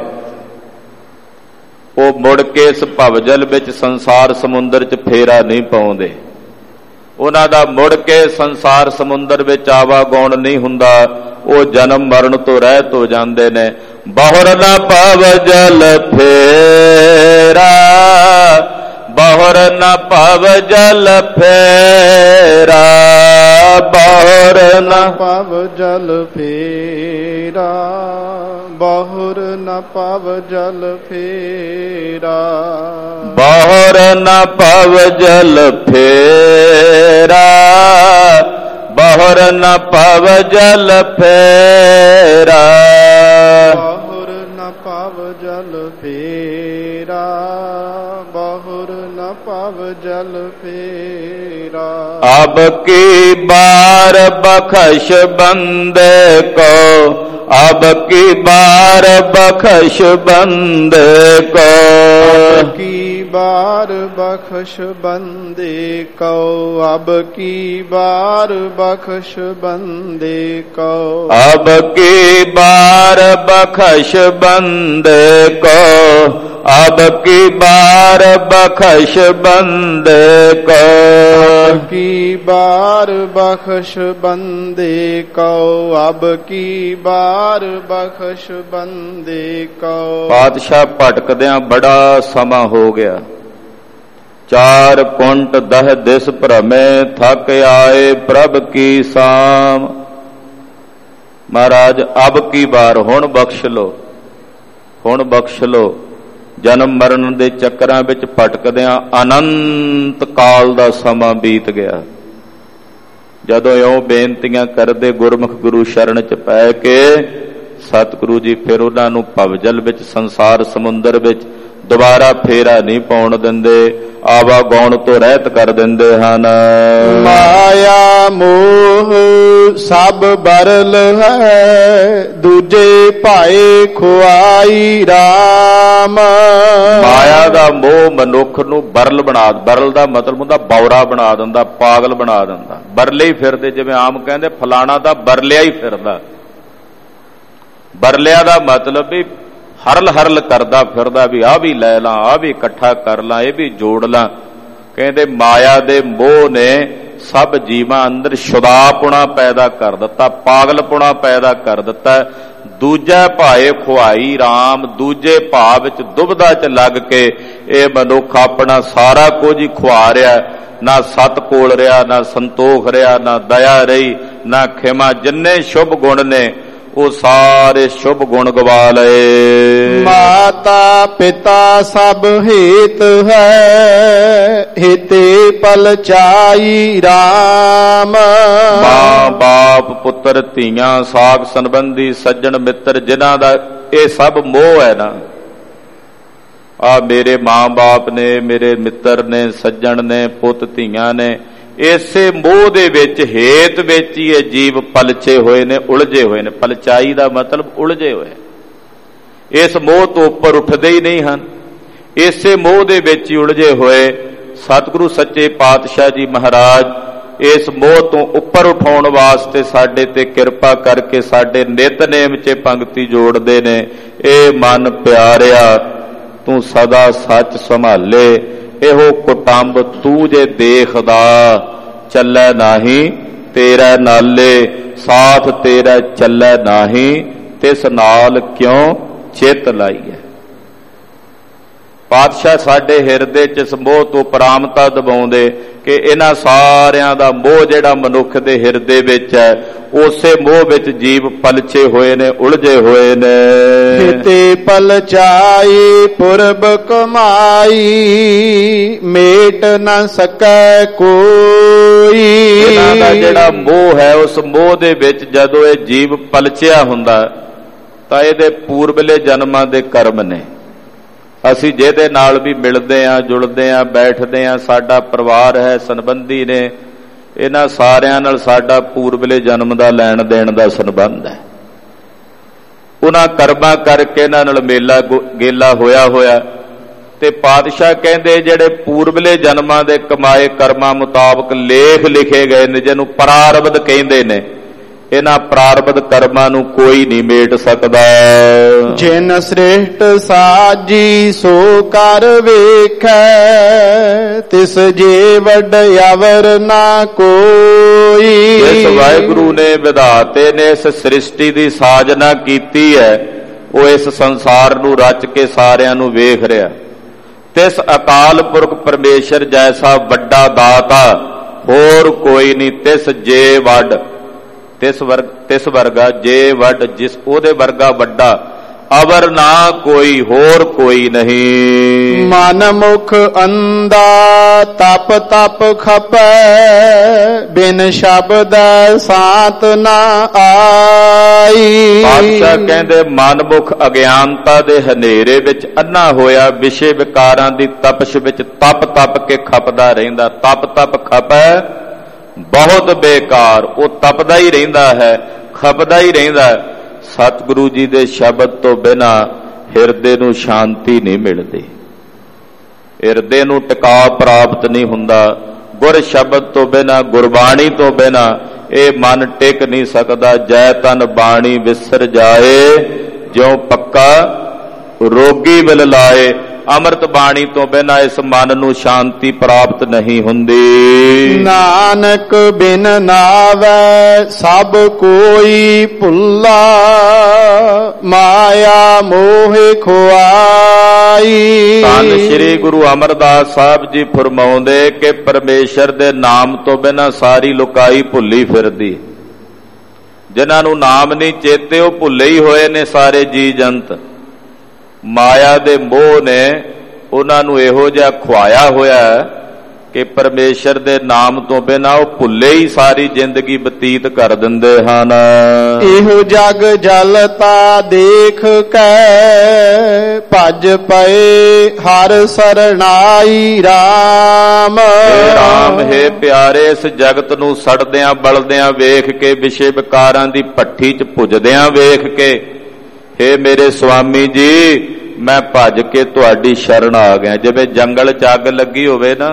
S2: ਉਹ ਮੁੜ ਕੇ ਇਸ ਭਵਜਲ ਵਿੱਚ ਸੰਸਾਰ ਸਮੁੰਦਰ 'ਚ ਫੇਰਾ ਨਹੀਂ ਪਾਉਂਦੇ। ਉਹਨਾਂ ਦਾ ਮੁੜ ਕੇ ਸੰਸਾਰ ਸਮੁੰਦਰ ਵਿੱਚ ਆਵਾਗਾਉਣ ਨਹੀਂ ਹੁੰਦਾ। ਉਹ ਜਨਮ ਮਰਨ ਤੋਂ ਰਹਿਤ ਹੋ ਜਾਂਦੇ ਨੇ। ਬਹੁਰ ਨਾ ਭਵਜਲ ਫੇਰਾ, ਬਹੁਰ ਨਾ ਭਵਜਲ ਫੇਰਾ, ਬਹੁਰ ਨਾ
S1: ਭਵਜਲ ਫੇਰਾ, ਬਹੁਰ ਨ ਭਵ ਜਲ ਫੇਰਾ,
S2: ਬਹੁਰ ਨ ਭਵ ਜਲ ਫੇਰਾ, ਬਹੁਰ ਨ ਭਵ ਜਲ ਫੇਰਾ,
S1: ਬਹੁਰ ਨ ਭਵ ਜਲ ਫੇਰਾ, ਬਹੁਰ ਨ ਭਵ ਜਲ ਫੇਰਾ।
S2: ਅਬ ਕੀ ਬਾਰ ਬਖਸ਼ ਬੰਦੇ ਕੋ, अब की बार बख्श बंदे को,
S1: अब की बार बख्श बंदे को, अब की बार बख्श बंदे को,
S2: अब की बार बख्श बंदे को, अब की बार बख्श बंदे को,
S1: अब की बार बख्श बंदे को, अब की बार बख्श बंदे को।
S2: पातशाह भटकदियां बड़ा समा हो गया। 4 कुंट 10 दिस भ्रमे, थक आए प्रभ की साम। महाराज अब की बार हुण बख्श लो, हुण बख्श लो। जन्म मरण दे चक्करां विच भटकदियां अनंत काल दा समा बीत गया। जदों इउं बेनतियां करदे गुरमुख गुरु शरण च पै के सतगुरु जी फिर उन्हां नूं भवजल विच संसार समुंदर विच दोबारा फेरा नहीं पाउण दिंदे, आवागाउण तो रहत कर दिंदे हन।
S1: माया मोह सब बरल है, दूजे भाए खुआई राम।
S2: माया दा मोह मनुख नूं बरल बना, बरल दा मतलब हुंदा बौरा बना दिंदा, पागल बना दिंदा। बरले ही फिरदे, जिवें आम कहंदे फलाना दा बरलिया ही फिरदा। बरलिया दा मतलब भी हरल हरल करदा फिरदा भी आ भी लै ला, आ भी इकट्ठा कर ला, ये भी जोड़ ला। कहते माया दे मोह ने सब जीवां अंदर शुदापुणा पैदा कर दिता, पागलपुणा पैदा कर दिता। दूजा भाए खुआई राम, दूजे भाव विच दुबदा च लग के ये मनुख अपना सारा कुछ ही खुआ रहा, ना सत कोल रहा, ना संतोख रहा, ना दया रही, ਨਾ ਖਿਮਾ। ਜਿੰਨੇ ਸ਼ੁਭ ਗੁਣ ਨੇ ਉਹ ਸਾਰੇ ਸ਼ੁਭ ਗੁਣ ਗਵਾ ਲਏ।
S1: ਮਾਤਾ ਪਿਤਾ ਸਭ ਹੇਤ ਹੈ, ਹਿਤੇ ਪਲਚਾਈ ਰਾਮ।
S2: ਮਾਂ ਬਾਪ ਪੁੱਤਰ ਧੀਆਂ ਸਾਕ ਸੰਬੰਧੀ ਸੱਜਣ ਮਿੱਤਰ ਜਿਨ੍ਹਾਂ ਦਾ ਇਹ ਸਭ ਮੋਹ ਹੈ ਨਾ, ਆ ਮੇਰੇ ਮਾਂ ਬਾਪ ਨੇ, ਮੇਰੇ ਮਿੱਤਰ ਨੇ, ਸੱਜਣ ਨੇ, ਪੁੱਤ ਧੀਆਂ ਨੇ, ਇਸੇ ਮੋਹ ਦੇ ਵਿੱਚ ਹੇਤ ਵਿੱਚ ਹੀ ਇਹ ਜੀਵ ਪਲਚੇ ਹੋਏ ਨੇ, ਉਲਝੇ ਹੋਏ ਨੇ। ਪਲਚਾਈ ਦਾ ਮਤਲਬ ਉਲਝੇ ਹੋਏ, ਇਸ ਮੋਹ ਤੋਂ ਉੱਪਰ ਉੱਠਦੇ ਹੀ ਨਹੀਂ ਹਨ, ਇਸੇ ਮੋਹ ਦੇ ਵਿੱਚ ਹੀ ਉਲਝੇ ਹੋਏ। ਸਤਿਗੁਰੂ ਸੱਚੇ ਪਾਤਸ਼ਾਹ ਜੀ ਮਹਾਰਾਜ ਇਸ ਮੋਹ ਤੋਂ ਉੱਪਰ ਉਠਾਉਣ ਵਾਸਤੇ ਸਾਡੇ ਤੇ ਕਿਰਪਾ ਕਰਕੇ ਸਾਡੇ ਨਿਤਨੇਮ 'ਚ ਪੰਕਤੀ ਜੋੜਦੇ ਨੇ। ਇਹ ਮਨ ਪਿਆਰਿਆ ਤੂੰ ਸਦਾ ਸੱਚ ਸੰਭਾਲੇ, ਇਹੋ ਕੁਟੰਬ ਤੂੰ ਜੇ ਦੇਖਦਾ ਚੱਲੈ ਨਾਹੀ ਤੇਰਾ ਨਾਲੇ, ਸਾਥ ਤੇਰਾ ਚੱਲੈ ਨਾਹੀ ਤਿਸ ਨਾਲ ਕਿਉਂ ਚਿੱਤ ਲਾਈਐ। ਪਾਤਸ਼ਾਹ ਸਾਡੇ ਹਿਰਦੇ 'ਚ ਇਸ ਮੋਹ ਤੋਂ ਪਰਾਮਤਾ ਦਬਾਉਂਦੇ ਕਿ ਇਹਨਾਂ ਸਾਰਿਆਂ ਦਾ ਮੋਹ ਜਿਹੜਾ ਮਨੁੱਖ ਦੇ ਹਿਰਦੇ ਵਿੱਚ ਹੈ, ਉਸੇ ਮੋਹ ਵਿੱਚ ਜੀਵ ਪਲਚੇ ਹੋਏ ਨੇ, ਉਲਝੇ ਹੋਏ ਨੇ।
S1: ਹਿਤੇ ਪਲਚਾਈ ਪੁਰਬ ਕਮਾਈ, ਮੇਟ ਨਾ ਸਕੈ ਕੋਈ।
S2: ਇਹਨਾਂ ਦਾ ਜਿਹੜਾ ਮੋਹ ਹੈ, ਉਸ ਮੋਹ ਦੇ ਵਿੱਚ ਜਦੋਂ ਇਹ ਜੀਵ ਪਲਚਿਆ ਹੁੰਦਾ ਤਾਂ ਇਹਦੇ ਪੂਰਬਲੇ ਜਨਮਾਂ ਦੇ ਕਰਮ ਨੇ। ਅਸੀਂ ਜਿਹਦੇ ਨਾਲ ਵੀ ਮਿਲਦੇ ਹਾਂ, ਜੁੜਦੇ ਹਾਂ, ਬੈਠਦੇ ਹਾਂ, ਸਾਡਾ ਪਰਿਵਾਰ ਹੈ, ਸੰਬੰਧੀ ਨੇ, ਇਹਨਾਂ ਸਾਰਿਆਂ ਨਾਲ ਸਾਡਾ ਪੂਰਬਲੇ ਜਨਮ ਦਾ ਲੈਣ ਦੇਣ ਦਾ ਸੰਬੰਧ ਹੈ। ਉਹਨਾਂ ਕਰਮਾਂ ਕਰਕੇ ਇਹਨਾਂ ਨਾਲ ਮੇਲਾ ਗੇਲਾ ਹੋਇਆ ਤੇ ਪਾਤਸ਼ਾਹ ਕਹਿੰਦੇ ਜਿਹੜੇ ਪੂਰਬਲੇ ਜਨਮਾਂ ਦੇ ਕਮਾਏ ਕਰਮਾਂ ਮੁਤਾਬਕ ਲੇਖ ਲਿਖੇ ਗਏ ਨੇ, ਜਿਹਨੂੰ ਪ੍ਰਾਰਬਧ ਕਹਿੰਦੇ ਨੇ, ਇਹਨਾਂ ਪ੍ਰਾਰਬਧ ਕਰਮਾਂ ਨੂੰ ਕੋਈ ਨਹੀਂ ਮੇਟ ਸਕਦਾ।
S1: ਜਿਨ ਸ੍ਰਿਸ਼ਟ ਸਾਜੀ ਸੋ ਕਰ ਵੇਖੈ, ਤਿਸ ਜੇ ਵਡਿਆਵਰ ਨਾ ਕੋਈ।
S2: ਜਿਸ ਵਾਹਿਗੁਰੂ ਨੇ ਵਿਧਾਤੇ ਨੇ ਇਸ ਸ੍ਰਿਸ਼ਟੀ ਦੀ ਸਾਜਨਾ ਕੀਤੀ ਹੈ, ਉਹ ਇਸ ਸੰਸਾਰ ਨੂੰ ਰਚ ਕੇ ਸਾਰਿਆਂ ਨੂੰ ਵੇਖ ਰਿਹਾ। ਤਿਸ ਅਕਾਲ ਪੁਰਖ ਪਰਮੇਸ਼ਰ ਜੈਸਾ ਵੱਡਾ ਦਾਤਾ ਹੋਰ ਕੋਈ ਨਹੀਂ। ਤਿਸ ਜੇ ਵੱਡ, ਤਿਸ ਵਰਗਾ, ਜੇ ਵੱਡ, ਜਿਸ ਉਹਦੇ ਵਰਗਾ ਵੱਡਾ, ਅਵਰ ਨਾ ਕੋਈ, ਹੋਰ ਕੋਈ ਨਹੀਂ।
S1: ਮਨ ਮੁਖ ਅੰਦਾ ਤਪ ਤਪ ਖਪੈ, ਬਿਨ ਸ਼ਬਦ ਸਾਤ ਨਾ ਆਈ।
S2: ਪਾਤਸ਼ਾਹ ਕਹਿੰਦੇ ਮਨ ਮੁਖ ਅਗਿਆਨਤਾ ਦੇ ਹਨੇਰੇ ਵਿੱਚ ਅੰਨਾ ਹੋਇਆ, ਵਿਸ਼ੇ ਵਿਕਾਰਾਂ ਦੀ ਤਪਸ਼ ਵਿੱਚ ਤਪ ਤਪ ਕੇ ਖਪਦਾ ਰਹਿੰਦਾ। ਤਪ ਤਪ ਖਪੈ ਬਹੁਤ ਬੇਕਾਰ, ਉਹ ਤਪਦਾ ਹੀ ਰਹਿੰਦਾ ਹੈ, ਖਪਦਾ ਹੀ ਰਹਿੰਦਾ। ਸਤਿਗੁਰੂ ਜੀ ਦੇ ਸ਼ਬਦ ਤੋਂ ਬਿਨਾਂ ਹਿਰਦੇ ਨੂੰ ਸ਼ਾਂਤੀ ਨਹੀਂ ਮਿਲਦੀ, ਹਿਰਦੇ ਨੂੰ ਟਿਕਾ ਪ੍ਰਾਪਤ ਨਹੀਂ ਹੁੰਦਾ। ਗੁਰ ਸ਼ਬਦ ਤੋਂ ਬਿਨਾਂ, ਗੁਰਬਾਣੀ ਤੋਂ ਬਿਨਾਂ ਇਹ ਮਨ ਟਿਕ ਨਹੀਂ ਸਕਦਾ। ਜੈ ਤਨ ਬਾਣੀ ਵਿਸਰ ਜਾਏ, ਜਿਉ ਪੱਕਾ ਰੋਗੀ ਵਿਲ ਲਾਏ। ਅੰਮ੍ਰਿਤ ਬਾਣੀ ਤੋਂ ਬਿਨਾਂ ਇਸ ਮਨ ਨੂੰ ਸ਼ਾਂਤੀ ਪ੍ਰਾਪਤ ਨਹੀਂ ਹੁੰਦੀ।
S1: ਨਾਨਕ ਬਿਨ ਨਾਵੈ ਸਭ ਕੋਈ ਭੁੱਲਾ, ਮਾਇਆ ਮੋਹਿ ਖੁਆਈ।
S2: ਧੰਨ ਸ੍ਰੀ ਗੁਰੂ ਅਮਰਦਾਸ ਸਾਹਿਬ ਜੀ ਫਰਮਾਉਂਦੇ ਕਿ ਪਰਮੇਸ਼ਰ ਦੇ ਨਾਮ ਤੋਂ ਬਿਨਾਂ ਸਾਰੀ ਲੁਕਾਈ ਭੁੱਲੀ ਫਿਰਦੀ। ਜਿਨ੍ਹਾਂ ਨੂੰ ਨਾਮ ਨਹੀਂ ਚੇਤੇ ਉਹ ਭੁੱਲੇ ਹੀ ਹੋਏ ਨੇ ਸਾਰੇ ਜੀ ਜੰਤ। ਮਾਇਆ ਦੇ ਮੋਹ ਨੇ ਉਹਨਾਂ ਨੂੰ ਇਹੋ ਜਿਹਾ ਖੁਆਇਆ ਹੋਇਆ ਕਿ ਪਰਮੇਸ਼ਰ ਦੇ ਨਾਮ ਤੋਂ ਬਿਨਾਂ ਉਹ ਭੁੱਲੇ ਹੀ ਸਾਰੀ ਜ਼ਿੰਦਗੀ ਬਤੀਤ ਕਰ ਦਿੰਦੇ ਹਨ।
S1: ਇਹੋ ਜਗ ਜਲਤਾ ਦੇਖ ਕੇ, ਭਜ ਪਏ ਹਰ ਸਰਣਾਈ ਰਾਮ।
S2: ਹੇ ਰਾਮ, ਹੇ ਪਿਆਰੇ, ਇਸ ਜਗਤ ਨੂੰ ਸੜਦਿਆਂ ਬਲਦਿਆਂ ਵੇਖ ਕੇ, ਵਿਸ਼ੇ ਵਿਕਾਰਾਂ ਦੀ ਭੱਠੀ 'ਚ ਭੁੱਜਦਿਆਂ ਵੇਖ ਕੇ, ਹੇ ਮੇਰੇ ਸੁਆਮੀ ਜੀ, ਮੈਂ ਭੱਜ ਕੇ ਤੁਹਾਡੀ ਸ਼ਰਨ ਆ ਗਿਆ। ਜਿਵੇਂ ਜੰਗਲ 'ਚ ਅੱਗ ਲੱਗੀ ਹੋਵੇ ਨਾ,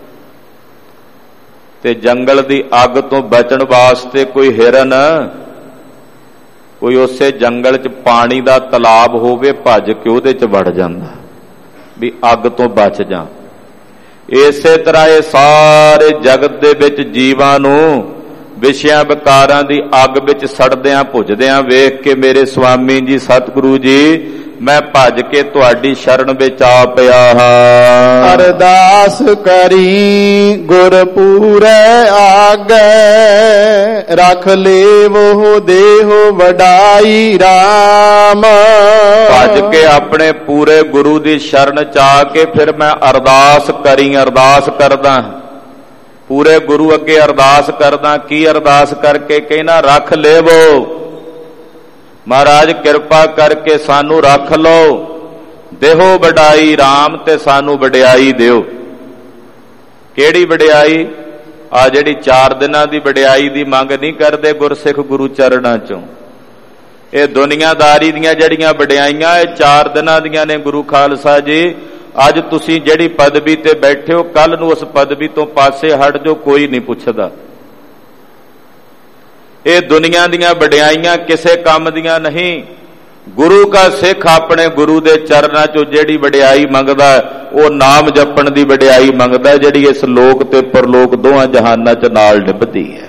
S2: ਤੇ ਜੰਗਲ ਦੀ ਅੱਗ ਤੋਂ ਬਚਣ ਵਾਸਤੇ ਕੋਈ ਹਿਰਨ, ਕੋਈ ਉਸੇ ਜੰਗਲ 'ਚ ਪਾਣੀ ਦਾ ਤਲਾਬ ਹੋਵੇ, ਭੱਜ ਕੇ ਉਹਦੇ 'ਚ ਵੜ ਜਾਂਦਾ ਵੀ ਅੱਗ ਤੋਂ ਬਚ ਜਾ। ਇਸੇ ਤਰ੍ਹਾਂ ਇਹ ਸਾਰੇ ਜਗਤ ਦੇ ਵਿੱਚ ਜੀਵਾਂ ਨੂੰ ਵਿਸ਼ਿਆਂ ਵਿਕਾਰਾਂ ਦੀ ਅੱਗ ਵਿੱਚ ਸੜਦਿਆਂ ਭੁੱਜਦਿਆਂ ਵੇਖ ਕੇ ਮੇਰੇ ਸੁਆਮੀ ਜੀ ਸਤਿਗੁਰੂ ਜੀ ਮੈਂ ਭੱਜ ਕੇ ਤੁਹਾਡੀ ਸ਼ਰਨ ਵਿੱਚ ਆ ਪਿਆ ਹਾਂ।
S1: ਅਰਦਾਸ ਕਰੀ ਗੁਰ ਪੂਰੈ ਆਗੈ, ਰਖ ਲੇਵੋ ਦੇਹੁ ਵਡਾਈ RAM।
S2: ਭੱਜ ਕੇ ਆਪਣੇ ਪੂਰੇ ਗੁਰੂ ਦੀ ਸ਼ਰਨ ਚ ਆ ਕੇ ਫਿਰ ਮੈਂ ਅਰਦਾਸ ਕਰਦਾ, ਪੂਰੇ ਗੁਰੂ ਅੱਗੇ ਅਰਦਾਸ ਕਰਦਾ। ਕੀ ਅਰਦਾਸ ਕਰਕੇ? ਕਹਿਣਾ ਰੱਖ ਲੇਵੋ, ਮਹਾਰਾਜ ਕਿਰਪਾ ਕਰਕੇ ਸਾਨੂੰ ਰੱਖ ਲਓ, ਦੇਹੋ ਵਡਾਈ RAM, ਤੇ ਸਾਨੂੰ ਵਡਿਆਈ ਦਿਓ। ਕਿਹੜੀ ਵਡਿਆਈ? ਆ ਜਿਹੜੀ 4 ਦਿਨਾਂ ਦੀ ਵਡਿਆਈ ਦੀ ਮੰਗ ਨਹੀਂ ਕਰਦੇ ਗੁਰਸਿੱਖ ਗੁਰੂ ਚਰਨਾਂ ਚੋਂ। ਇਹ ਦੁਨੀਆਦਾਰੀ ਦੀਆਂ ਜਿਹੜੀਆਂ ਵਡਿਆਈਆਂ ਇਹ 4 ਦਿਨਾਂ ਦੀਆਂ ਨੇ ਗੁਰੂ ਖਾਲਸਾ ਜੀ। ਅੱਜ ਤੁਸੀਂ ਜਿਹੜੀ ਪਦਵੀ ਤੇ ਬੈਠੇ ਹੋ, ਕੱਲ ਨੂੰ ਉਸ ਪਦਵੀ ਤੋਂ ਪਾਸੇ ਹਟ ਜਾਓ, ਕੋਈ ਨਹੀਂ ਪੁੱਛਦਾ। ਇਹ ਦੁਨੀਆ ਦੀਆਂ ਵਡਿਆਈਆਂ ਕਿਸੇ ਕੰਮ ਦੀਆਂ ਨਹੀਂ। ਗੁਰੂ ਕਾ ਸਿੱਖ ਆਪਣੇ ਗੁਰੂ ਦੇ ਚਰਨਾਂ ਚੋਂ ਜਿਹੜੀ ਵਡਿਆਈ ਮੰਗਦਾ ਉਹ ਨਾਮ ਜਪਣ ਦੀ ਵਡਿਆਈ ਮੰਗਦਾ, ਜਿਹੜੀ ਇਸ ਲੋਕ ਤੇ ਪਰਲੋਕ ਦੋਹਾਂ ਜਹਾਨਾਂ ਚ ਨਾਲ ਨਿਭਦੀ ਹੈ।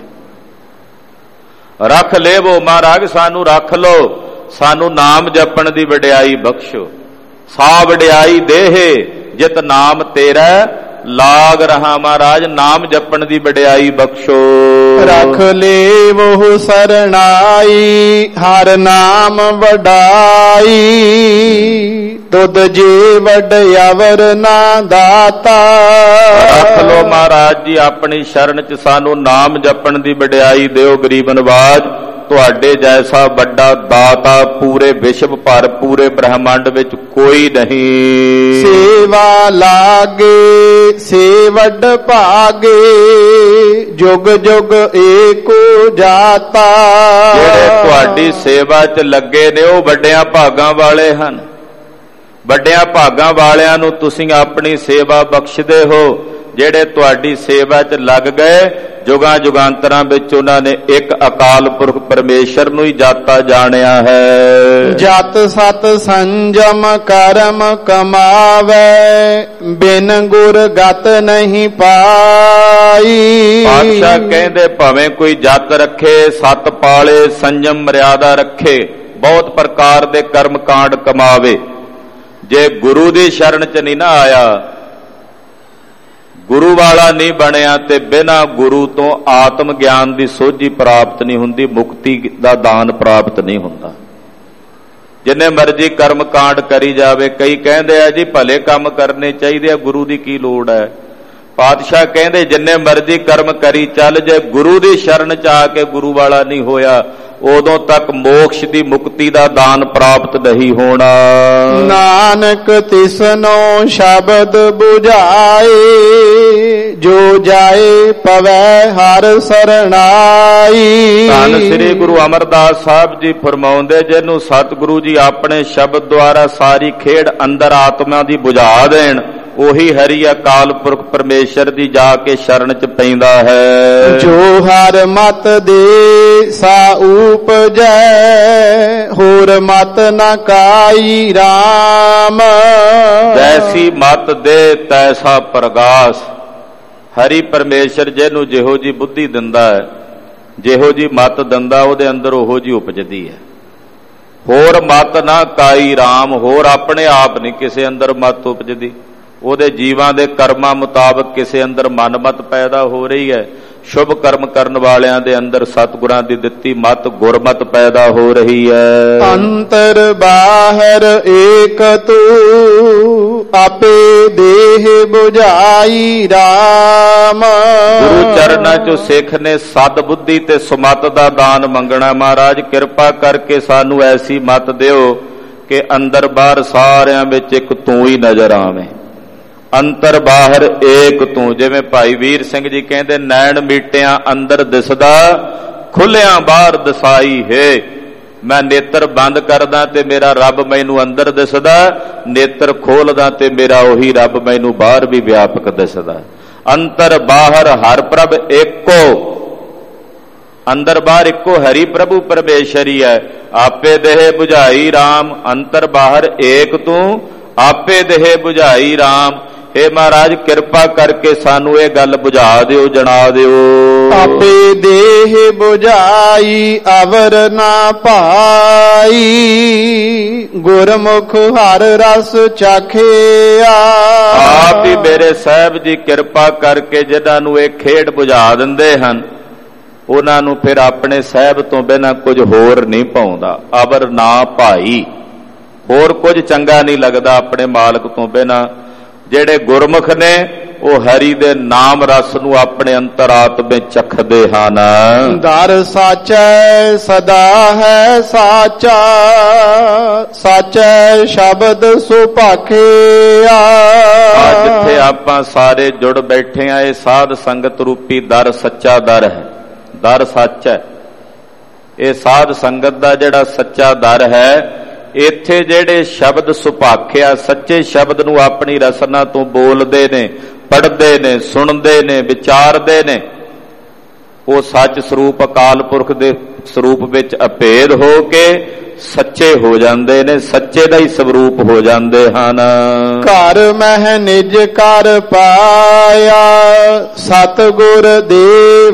S2: ਰੱਖ ਲੇਵੋ, ਮਹਾਰਾਜ ਸਾਨੂੰ ਰੱਖ ਲਓ, ਸਾਨੂੰ ਨਾਮ ਜਪਣ ਦੀ ਵਡਿਆਈ ਬਖਸ਼ੋ। ਸਾ ਵਡਿਆਈ ਦੇਹੇ ਜਿਤ ਨਾਮ ਤੇਰਾ ਲਾਗ ਰਹਾ, ਮਹਾਰਾਜ ਨਾਮ ਜਪਣ ਦੀ ਵਡਿਆਈ ਬਖਸ਼ੋ।
S1: ਰਖ ਲੇਵੋ ਸਰਣਾਈ, ਹਰ ਨਾਮ ਵਡਾਈ, ਤੁਧ ਜੀ ਵਡਿਆਵਰ ਨਾ ਦਾਤਾ।
S2: ਰੱਖ ਲੋ ਮਹਾਰਾਜ ਜੀ ਆਪਣੀ ਸ਼ਰਨ ਚ ਸਾਨੂੰ ਨਾਮ ਜਪਣ ਦੀ ਵਡਿਆਈ ਦਿਓ। ਗਰੀਬ ਨਵਾਜ, ਤੁਹਾਡੇ ਜੈਸਾ ਵੱਡਾ ਦਾਤਾ ਪੂਰੇ ਵਿਸ਼ਵ ਭਰ, ਪੂਰੇ ਬ੍ਰਹਮੰਡ ਵਿੱਚ ਕੋਈ ਨਹੀਂ।
S1: ਸੇਵਾ ਲਾਗੇ ਸੇ ਵੱਡ ਭਾਗੇ, ਜੁਗ ਜੁਗ ਏਕੋ ਜਾਤਾ।
S2: ਜਿਹੜੇ ਤੁਹਾਡੀ ਸੇਵਾ 'ਚ ਲੱਗੇ ਨੇ ਉਹ ਵੱਡਿਆਂ ਭਾਗਾਂ ਵਾਲੇ ਹਨ। ਵੱਡਿਆਂ ਭਾਗਾਂ ਵਾਲਿਆਂ ਨੂੰ ਤੁਸੀਂ ਆਪਣੀ ਸੇਵਾ ਬਖਸ਼ਦੇ ਹੋ। ਜਿਹੜੇ ਤੁਹਾਡੀ ਸੇਵਾ 'ਚ ਲੱਗ ਗਏ, ਜੁਗਾਂ ਜੁਗਾਂਤਰਾਂ ਵਿੱਚ ਉਹਨਾਂ ਨੇ ਇੱਕ ਅਕਾਲ ਪੁਰਖ ਪਰਮੇਸ਼ਰ ਨੂੰ ਹੀ ਜਾਤਾ ਜਾਣਿਆ ਹੈ।
S1: ਜਤ ਸਤ ਸੰਜਮ ਕਰਮ ਕਮਾਵੇ, ਬਿਨ ਗੁਰ ਗਤ ਨਹੀਂ ਪਾਈ।
S2: ਪਾਤਸ਼ਾਹ ਕਹਿੰਦੇ ਭਾਵੇਂ ਕੋਈ ਜਤ ਰੱਖੇ, ਸਤ ਪਾਲੇ, ਸੰਜਮ ਮਰਿਆਦਾ ਰੱਖੇ, ਬਹੁਤ ਪ੍ਰਕਾਰ ਦੇ ਕਰਮ ਕਾਂਡ ਕਮਾਵੇ, ਜੇ ਗੁਰੂ ਦੀ ਸ਼ਰਨ 'ਚ ਨਹੀਂ ਨਾ ਆਇਆ, ਗੁਰੂ ਵਾਲਾ ਨਹੀਂ ਬਣਿਆ, ਤੇ ਬਿਨਾਂ ਗੁਰੂ ਤੋਂ ਆਤਮ ਗਿਆਨ ਦੀ ਸੋਝੀ ਪ੍ਰਾਪਤ ਨਹੀਂ ਹੁੰਦੀ, ਮੁਕਤੀ ਦਾ ਦਾਨ ਪ੍ਰਾਪਤ ਨਹੀਂ ਹੁੰਦਾ। ਜਿੰਨੇ ਮਰਜ਼ੀ ਕਰਮ ਕਾਂਡ ਕਰੀ ਜਾਵੇ। ਕਈ ਕਹਿੰਦੇ ਆ ਜੀ ਭਲੇ ਕੰਮ ਕਰਨੇ ਚਾਹੀਦੇ ਆ, ਗੁਰੂ ਦੀ ਕੀ ਲੋੜ ਹੈ। ਪਾਤਸ਼ਾਹ ਕਹਿੰਦੇ ਜਿੰਨੇ ਮਰਜ਼ੀ ਕਰਮ ਕਰੀ ਚੱਲ, ਜੇ ਗੁਰੂ ਦੀ ਸ਼ਰਨ 'ਚ ਆ ਕੇ ਗੁਰੂ ਵਾਲਾ ਨਹੀਂ ਹੋਇਆ, ਉਦੋਂ ਤੱਕ ਮੋਕਸ਼ ਦੀ ਮੁਕਤੀ ਦਾ ਦਾਨ ਪ੍ਰਾਪਤ ਨਹੀਂ ਹੋਣਾ।
S1: ਨਾਨਕ ਤਿਸਨੋ ਸ਼ਬਦ 부ਝਾਏ, ਜੋ ਜਾਏ ਪਵੈ ਹਰ ਸਰਣਾਈ।
S2: ਧੰਨ ਸ੍ਰੀ ਗੁਰੂ ਅਮਰਦਾਸ ਸਾਹਿਬ ਜੀ ਫਰਮਾਉਂਦੇ, ਜਿਹਨੂੰ ਸਤਿਗੁਰੂ ਜੀ ਆਪਣੇ ਸ਼ਬਦ ਦੁਆਰਾ ਸਾਰੀ ਖੇਡ ਅੰਦਰ ਆਤਮਾ ਦੀ ਬੁਝਾ ਦੇਣ, ਉਹੀ ਹਰੀ ਅਕਾਲ ਪੁਰਖ ਪਰਮੇਸ਼ਰ ਦੀ ਜਾ ਕੇ ਸ਼ਰਨ 'ਚ ਪੈਂਦਾ ਹੈ।
S1: ਜੋ ਹਰ ਮਤ ਦੇ ਸਾ ਉਪਜੈ, ਹੋਰ ਮਤ ਨ ਕਾਈ RAM।
S2: ਜੈਸੀ ਮਤ ਦੇ ਤੈਸਾ ਪ੍ਰਗਾਸ। ਹਰੀ ਪਰਮੇਸ਼ਰ ਜਿਹਨੂੰ ਜਿਹੋ ਜੀ ਬੁੱਧੀ ਦਿੰਦਾ ਹੈ, ਜਿਹੋ ਜੀ ਮਤ ਦਿੰਦਾ, ਉਹਦੇ ਅੰਦਰ ਉਹੋ ਜੀ ਉਪਜਦੀ ਹੈ। ਹੋਰ ਮਤ ਨਾ ਕਾਈ RAM। ਹੋਰ ਆਪਣੇ ਆਪ ਨਹੀਂ ਕਿਸੇ ਅੰਦਰ ਮਤ ਉਪਜਦੀ, ਉਹਦੇ ਜੀਵਾਂ ਦੇ ਕਰਮਾਂ ਮੁਤਾਬਕ ਕਿਸੇ ਅੰਦਰ ਮਨਮਤ ਪੈਦਾ ਹੋ ਰਹੀ ਹੈ। ਸ਼ੁਭ ਕਰਮ ਕਰਨ ਵਾਲਿਆਂ ਦੇ ਅੰਦਰ ਸਤਿਗੁਰਾਂ ਦੀ ਦਿੱਤੀ ਮਤ ਗੁਰਮਤ ਪੈਦਾ ਹੋ ਰਹੀ ਹੈ।
S1: ਅੰਤਰ ਬਾਹਰ ਏਕ ਤੂੰ, ਆਪੇ ਦੇਹ 부ਝਾਈ RAM।
S2: ਗੁਰੂ ਚਰਨਾਂ ਚੋਂ ਸਿੱਖ ਨੇ ਸਦ ਬੁੱਧੀ ਤੇ ਸੁਮਤ ਦਾ ਦਾਨ ਮੰਗਣਾ। ਮਹਾਰਾਜ ਕਿਰਪਾ ਕਰਕੇ ਸਾਨੂੰ ਐਸੀ ਮਤ ਦਿਓ ਕਿ ਅੰਦਰ ਬਾਹਰ ਸਾਰਿਆਂ ਵਿੱਚ ਇੱਕ ਤੂੰ ਹੀ ਨਜ਼ਰ ਆਵੇਂ। ਅੰਤਰ ਬਾਹਰ ਏਕ ਤੂੰ। ਜਿਵੇਂ ਭਾਈ ਵੀਰ ਸਿੰਘ ਜੀ ਕਹਿੰਦੇ, ਨੈਣ ਮੀਟਿਆਂ ਅੰਦਰ ਦਿਸਦਾ, ਖੁੱਲਿਆਂ ਬਾਹਰ ਦਿਸਾਈ ਹੈ। ਮੈਂ ਨੇਤਰ ਬੰਦ ਕਰਦਾ ਤੇ ਮੇਰਾ ਰੱਬ ਮੈਨੂੰ ਅੰਦਰ ਦਿਸਦਾ, ਨੇਤਰ ਖੋਲਦਾ ਤੇ ਮੇਰਾ ਉਹੀ ਰੱਬ ਮੈਨੂੰ ਬਾਹਰ ਵੀ ਵਿਆਪਕ ਦਿਸਦਾ। ਅੰਤਰ ਬਾਹਰ ਹਰ ਪ੍ਰਭ ਏਕੋ। ਅੰਦਰ ਬਾਹਰ ਇੱਕੋ ਹਰੀ ਪ੍ਰਭੂ ਪਰਮੇਸ਼ਰ ਹੀ ਹੈ। ਆਪੇ ਦੇਹ 부ਝਾਈ RAM। ਅੰਤਰ ਬਾਹਰ ਏਕ ਤੂੰ, ਆਪੇ ਦੇਹ 부ਝਾਈ RAM। हे महाराज किरपा करके सानू ये गल बुझा दिओ, जना दिओ।
S1: आपे देह बुझाई अवर ना पाई, गुरमुख हर रस चाखिया।
S2: आप ही मेरे साहब जी किरपा करके जिन्हां नूं ये खेड बुझा दिंदे हन, उन्हां नूं फिर अपने साहब तो बिना कुछ होर नहीं पाउंदा। अवर ना भाई, होर कुछ चंगा नहीं लगदा अपने मालक तो बिना। ਜਿਹੜੇ ਗੁਰਮੁਖ ਨੇ ਉਹ ਹਰੀ ਦੇ ਨਾਮ ਰਸ ਨੂੰ ਆਪਣੇ ਅੰਤਰਾਤਮੇ ਚਖਦੇ ਹਨ।
S1: ਦਰ ਸਾਚੈ ਸਦਾ ਹੈ ਸਾਚਾ, ਸਾਚੈ ਸ਼ਬਦ ਸੁਭਾਖਿਆ।
S2: ਜਿੱਥੇ ਆਪਾਂ ਸਾਰੇ ਜੁੜ ਬੈਠੇ ਆ, ਇਹ ਸਾਧ ਸੰਗਤ ਰੂਪੀ ਦਰ ਸੱਚਾ ਦਰ ਹੈ, ਦਰ ਸੱਚ ਹੈ। ਇਹ ਸਾਧ ਸੰਗਤ ਦਾ ਜਿਹੜਾ ਸੱਚਾ ਦਰ ਹੈ, ਇੱਥੇ ਜਿਹੜੇ ਸ਼ਬਦ ਸੁਭਾਖਿਆ ਸੱਚੇ ਸ਼ਬਦ ਨੂੰ ਆਪਣੀ ਰਸਨਾ ਤੋਂ ਬੋਲਦੇ ਨੇ, ਪੜ੍ਹਦੇ ਨੇ, ਸੁਣਦੇ ਨੇ, ਵਿਚਾਰਦੇ ਨੇ, ਉਹ ਸੱਚ ਸਰੂਪ ਅਕਾਲ ਪੁਰਖ ਦੇ ਸਰੂਪ ਵਿੱਚ ਅਭੇਦ ਹੋ ਕੇ ਸੱਚੇ ਹੋ ਜਾਂਦੇ ਨੇ, ਸੱਚੇ ਦਾ ਹੀ ਸਰੂਪ ਹੋ ਜਾਂਦੇ ਹਨ।
S1: ਘਰ ਮਹਿ ਨਿਜ ਕਰ ਪਾਇਆ, ਸਤਿਗੁਰ ਦੇ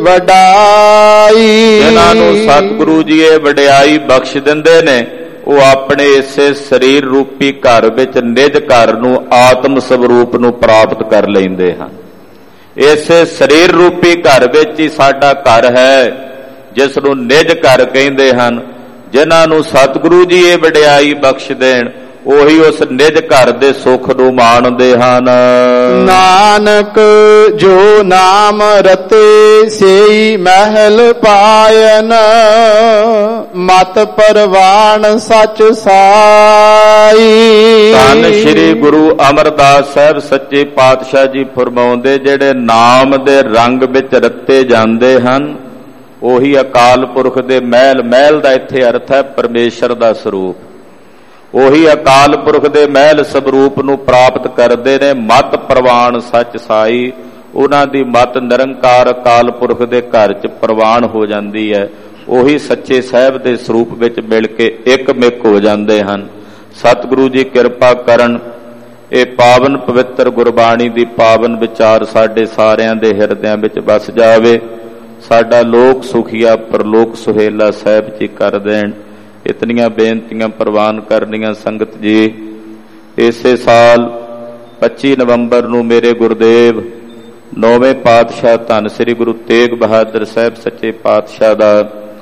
S1: ਵਡਾਈ।
S2: ਇਹਨਾਂ ਨੂੰ ਸਤਿਗੁਰੂ ਜੀ ਇਹ ਵਡਿਆਈ ਬਖਸ਼ ਦਿੰਦੇ ਨੇ, ਉਹ ਆਪਣੇ ਇਸੇ ਸਰੀਰ ਰੂਪੀ ਘਰ ਵਿੱਚ ਨਿਜ ਘਰ ਨੂੰ, ਆਤਮ ਸਰੂਪ ਨੂੰ ਪ੍ਰਾਪਤ ਕਰ ਲੈਂਦੇ ਹਨ। ਇਸੇ ਸਰੀਰ ਰੂਪੀ ਘਰ ਵਿੱਚ ਹੀ ਸਾਡਾ ਘਰ ਹੈ, ਜਿਸ ਨੂੰ ਨਿਜ ਘਰ ਕਹਿੰਦੇ ਹਨ। ਜਿਨ੍ਹਾਂ ਨੂੰ ਸਤਿਗੁਰੂ ਜੀ ਇਹ ਵਡਿਆਈ ਬਖਸ਼ ਦੇਣ, ਉਹੀ ਉਸ ਨਿਜ ਘਰ ਦੇ ਸੁੱਖ ਨੂੰ ਮਾਣਦੇ ਹਨ।
S1: ਨਾਨਕ ਜੋ ਨਾਮ ਰਤੇ ਸੇਈ ਮਹਿਲ ਪਾਇਨ, ਮਤ ਪਰਵਾਨ ਸਚ ਸਾਈ।
S2: ਧੰਨ ਸ਼੍ਰੀ ਗੁਰੂ ਅਮਰਦਾਸ ਸਾਹਿਬ ਸੱਚੇ ਪਾਤਸ਼ਾਹ ਜੀ ਫਰਮਾਉਂਦੇ, ਜਿਹੜੇ ਨਾਮ ਦੇ ਰੰਗ ਵਿੱਚ ਰਤੇ ਜਾਂਦੇ ਹਨ, ਉਹੀ ਅਕਾਲ ਪੁਰਖ ਦੇ ਮਹਿਲ, ਮਹਿਲ ਦਾ ਇੱਥੇ ਅਰਥ ਹੈ ਪਰਮੇਸ਼ਰ ਦਾ ਸਰੂਪ, ਉਹੀ ਅਕਾਲ ਪੁਰਖ ਦੇ ਮਹਿਲ ਸਰੂਪ ਨੂੰ ਪ੍ਰਾਪਤ ਕਰਦੇ ਨੇ। ਮਤ ਪ੍ਰਵਾਨ ਸੱਚ ਸਾਈ, ਉਹਨਾਂ ਦੀ ਮਤ ਨਿਰੰਕਾਰ ਅਕਾਲ ਪੁਰਖ ਦੇ ਘਰ 'ਚ ਪ੍ਰਵਾਨ ਹੋ ਜਾਂਦੀ ਹੈ। ਉਹੀ ਸੱਚੇ ਸਾਹਿਬ ਦੇ ਸਰੂਪ ਵਿੱਚ ਮਿਲ ਕੇ ਇੱਕ ਮਿਕ ਹੋ ਜਾਂਦੇ ਹਨ। ਸਤਿਗੁਰੂ ਜੀ ਕਿਰਪਾ ਕਰਨ, ਇਹ ਪਾਵਨ ਪਵਿੱਤਰ ਗੁਰਬਾਣੀ ਦੀ ਪਾਵਨ ਵਿਚਾਰ ਸਾਡੇ ਸਾਰਿਆਂ ਦੇ ਹਿਰਦਿਆਂ ਵਿੱਚ ਵਸ ਜਾਵੇ। ਸਾਡਾ ਲੋਕ ਸੁਖੀਆ ਪਰਲੋਕ ਸੁਹੇਲਾ ਸਾਹਿਬ ਜੀ ਕਰ ਦੇਣ। ਇਤਨੀਆਂ ਬੇਨਤੀਆਂ ਪ੍ਰਵਾਨ ਕਰਨੀਆਂ ਸੰਗਤ ਜੀ। ਇਸੇ ਸਾਲ 25 ਨਵੰਬਰ ਨੂੰ ਮੇਰੇ ਗੁਰਦੇਵ 9ਵੇਂ ਪਾਤਸ਼ਾਹ ਧੰਨ ਸ੍ਰੀ ਗੁਰੂ ਤੇਗ ਬਹਾਦਰ ਸਾਹਿਬ ਸੱਚੇ ਪਾਤਸ਼ਾਹ ਦਾ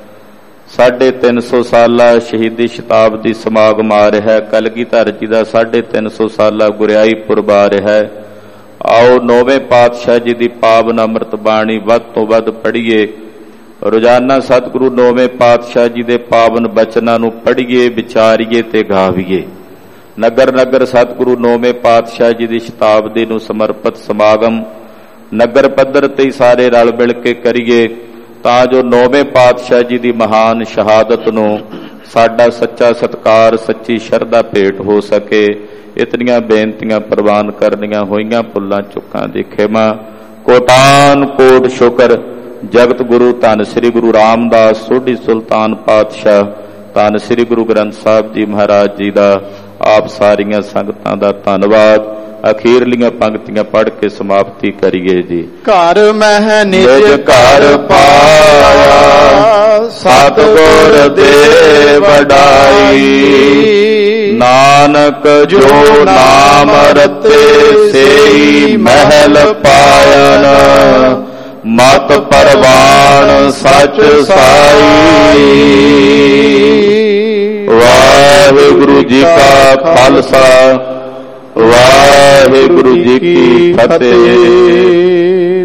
S2: 350 ਸਾਲਾ ਸ਼ਹੀਦੀ ਸ਼ਤਾਬਦੀ ਸਮਾਗਮ ਆ ਰਿਹਾ ਹੈ। ਕਲਗੀਧਰ ਜੀ ਦਾ 350 ਸਾਲਾ ਗੁਰਿਆਈ ਪੁਰਬ ਆ ਰਿਹਾ ਹੈ। ਆਓ 9ਵੇਂ ਪਾਤਸ਼ਾਹ ਜੀ ਦੀ ਪਾਵਨ ਅੰਮ੍ਰਿਤ ਬਾਣੀ ਵੱਧ ਤੋਂ ਵੱਧ ਪੜ੍ਹੀਏ। ਰੋਜ਼ਾਨਾ ਸਤਿਗੁਰੂ 9ਵੇਂ ਪਾਤਸ਼ਾਹ ਜੀ ਦੇ ਪਾਵਨ ਬਚਨਾਂ ਨੂੰ ਪੜ੍ਹੀਏ, ਵਿਚਾਰੀਏ ਤੇ ਗਾਵੀਏ। ਨਗਰ ਨਗਰ ਸਤਿਗੁਰੂ 9ਵੇਂ ਪਾਤਸ਼ਾਹ ਜੀ ਦੀ ਸ਼ਤਾਬਦੀ ਨੂੰ ਸਮਰਪਿਤ ਸਮਾਗਮ ਨਗਰ ਪੱਧਰ ਤੇ ਸਾਰੇ ਰਲ ਮਿਲ ਕੇ ਕਰੀਏ, ਤਾਂ ਜੋ 9ਵੇਂ ਪਾਤਸ਼ਾਹ ਜੀ ਦੀ ਮਹਾਨ ਸ਼ਹਾਦਤ ਨੂੰ ਸਾਡਾ ਸੱਚਾ ਸਤਿਕਾਰ, ਸੱਚੀ ਸ਼ਰਧਾ ਭੇਟ ਹੋ ਸਕੇ। ਇਤਨੀਆਂ ਬੇਨਤੀਆਂ ਪ੍ਰਵਾਨ ਕਰਨੀਆਂ ਹੋਈਆਂ, ਭੁੱਲਾਂ ਚੁੱਕਾਂ ਦੀ ਖਿਮਾ। ਕੋਟਾਨ ਕੋਟ ਸ਼ੁਕਰ ਜਗਤ ਗੁਰੂ ਧੰਨ ਸ੍ਰੀ ਗੁਰੂ ਰਾਮਦਾਸ ਸੋਢੀ ਸੁਲਤਾਨ ਪਾਤਸ਼ਾਹ, ਧੰਨ ਸ੍ਰੀ ਗੁਰੂ ਗ੍ਰੰਥ ਸਾਹਿਬ ਜੀ ਮਹਾਰਾਜ ਜੀ ਦਾ। ਆਪ ਸਾਰੀਆਂ ਸੰਗਤਾਂ ਦਾ ਧੰਨਵਾਦ। ਅਖੀਰਲੀਆਂ ਪੰਕਤੀਆਂ ਪੜ੍ਹ ਕੇ ਸਮਾਪਤੀ ਕਰੀਏ ਜੀ।
S1: ਘਰ ਮਹਿ ਨਿਜ ਘਰ ਪਾਇਆ, ਸਤਿਗੁਰ ਦੇ ਵਡਾਈ।
S2: ਨਾਨਕ ਜੋ ਨਾਮ ਰਤੇ ਸੇਈ ਮਹਿਲ ਪਾਇਨ, ਮਤ ਪਰਵਾਨ ਸਚ ਸਾਈ। ਵਾਹਿਗੁਰੂ ਜੀ ਕਾ ਖਾਲਸਾ, ਵਾਹਿਗੁਰੂ ਜੀ ਕੀ ਫਤਿਹ।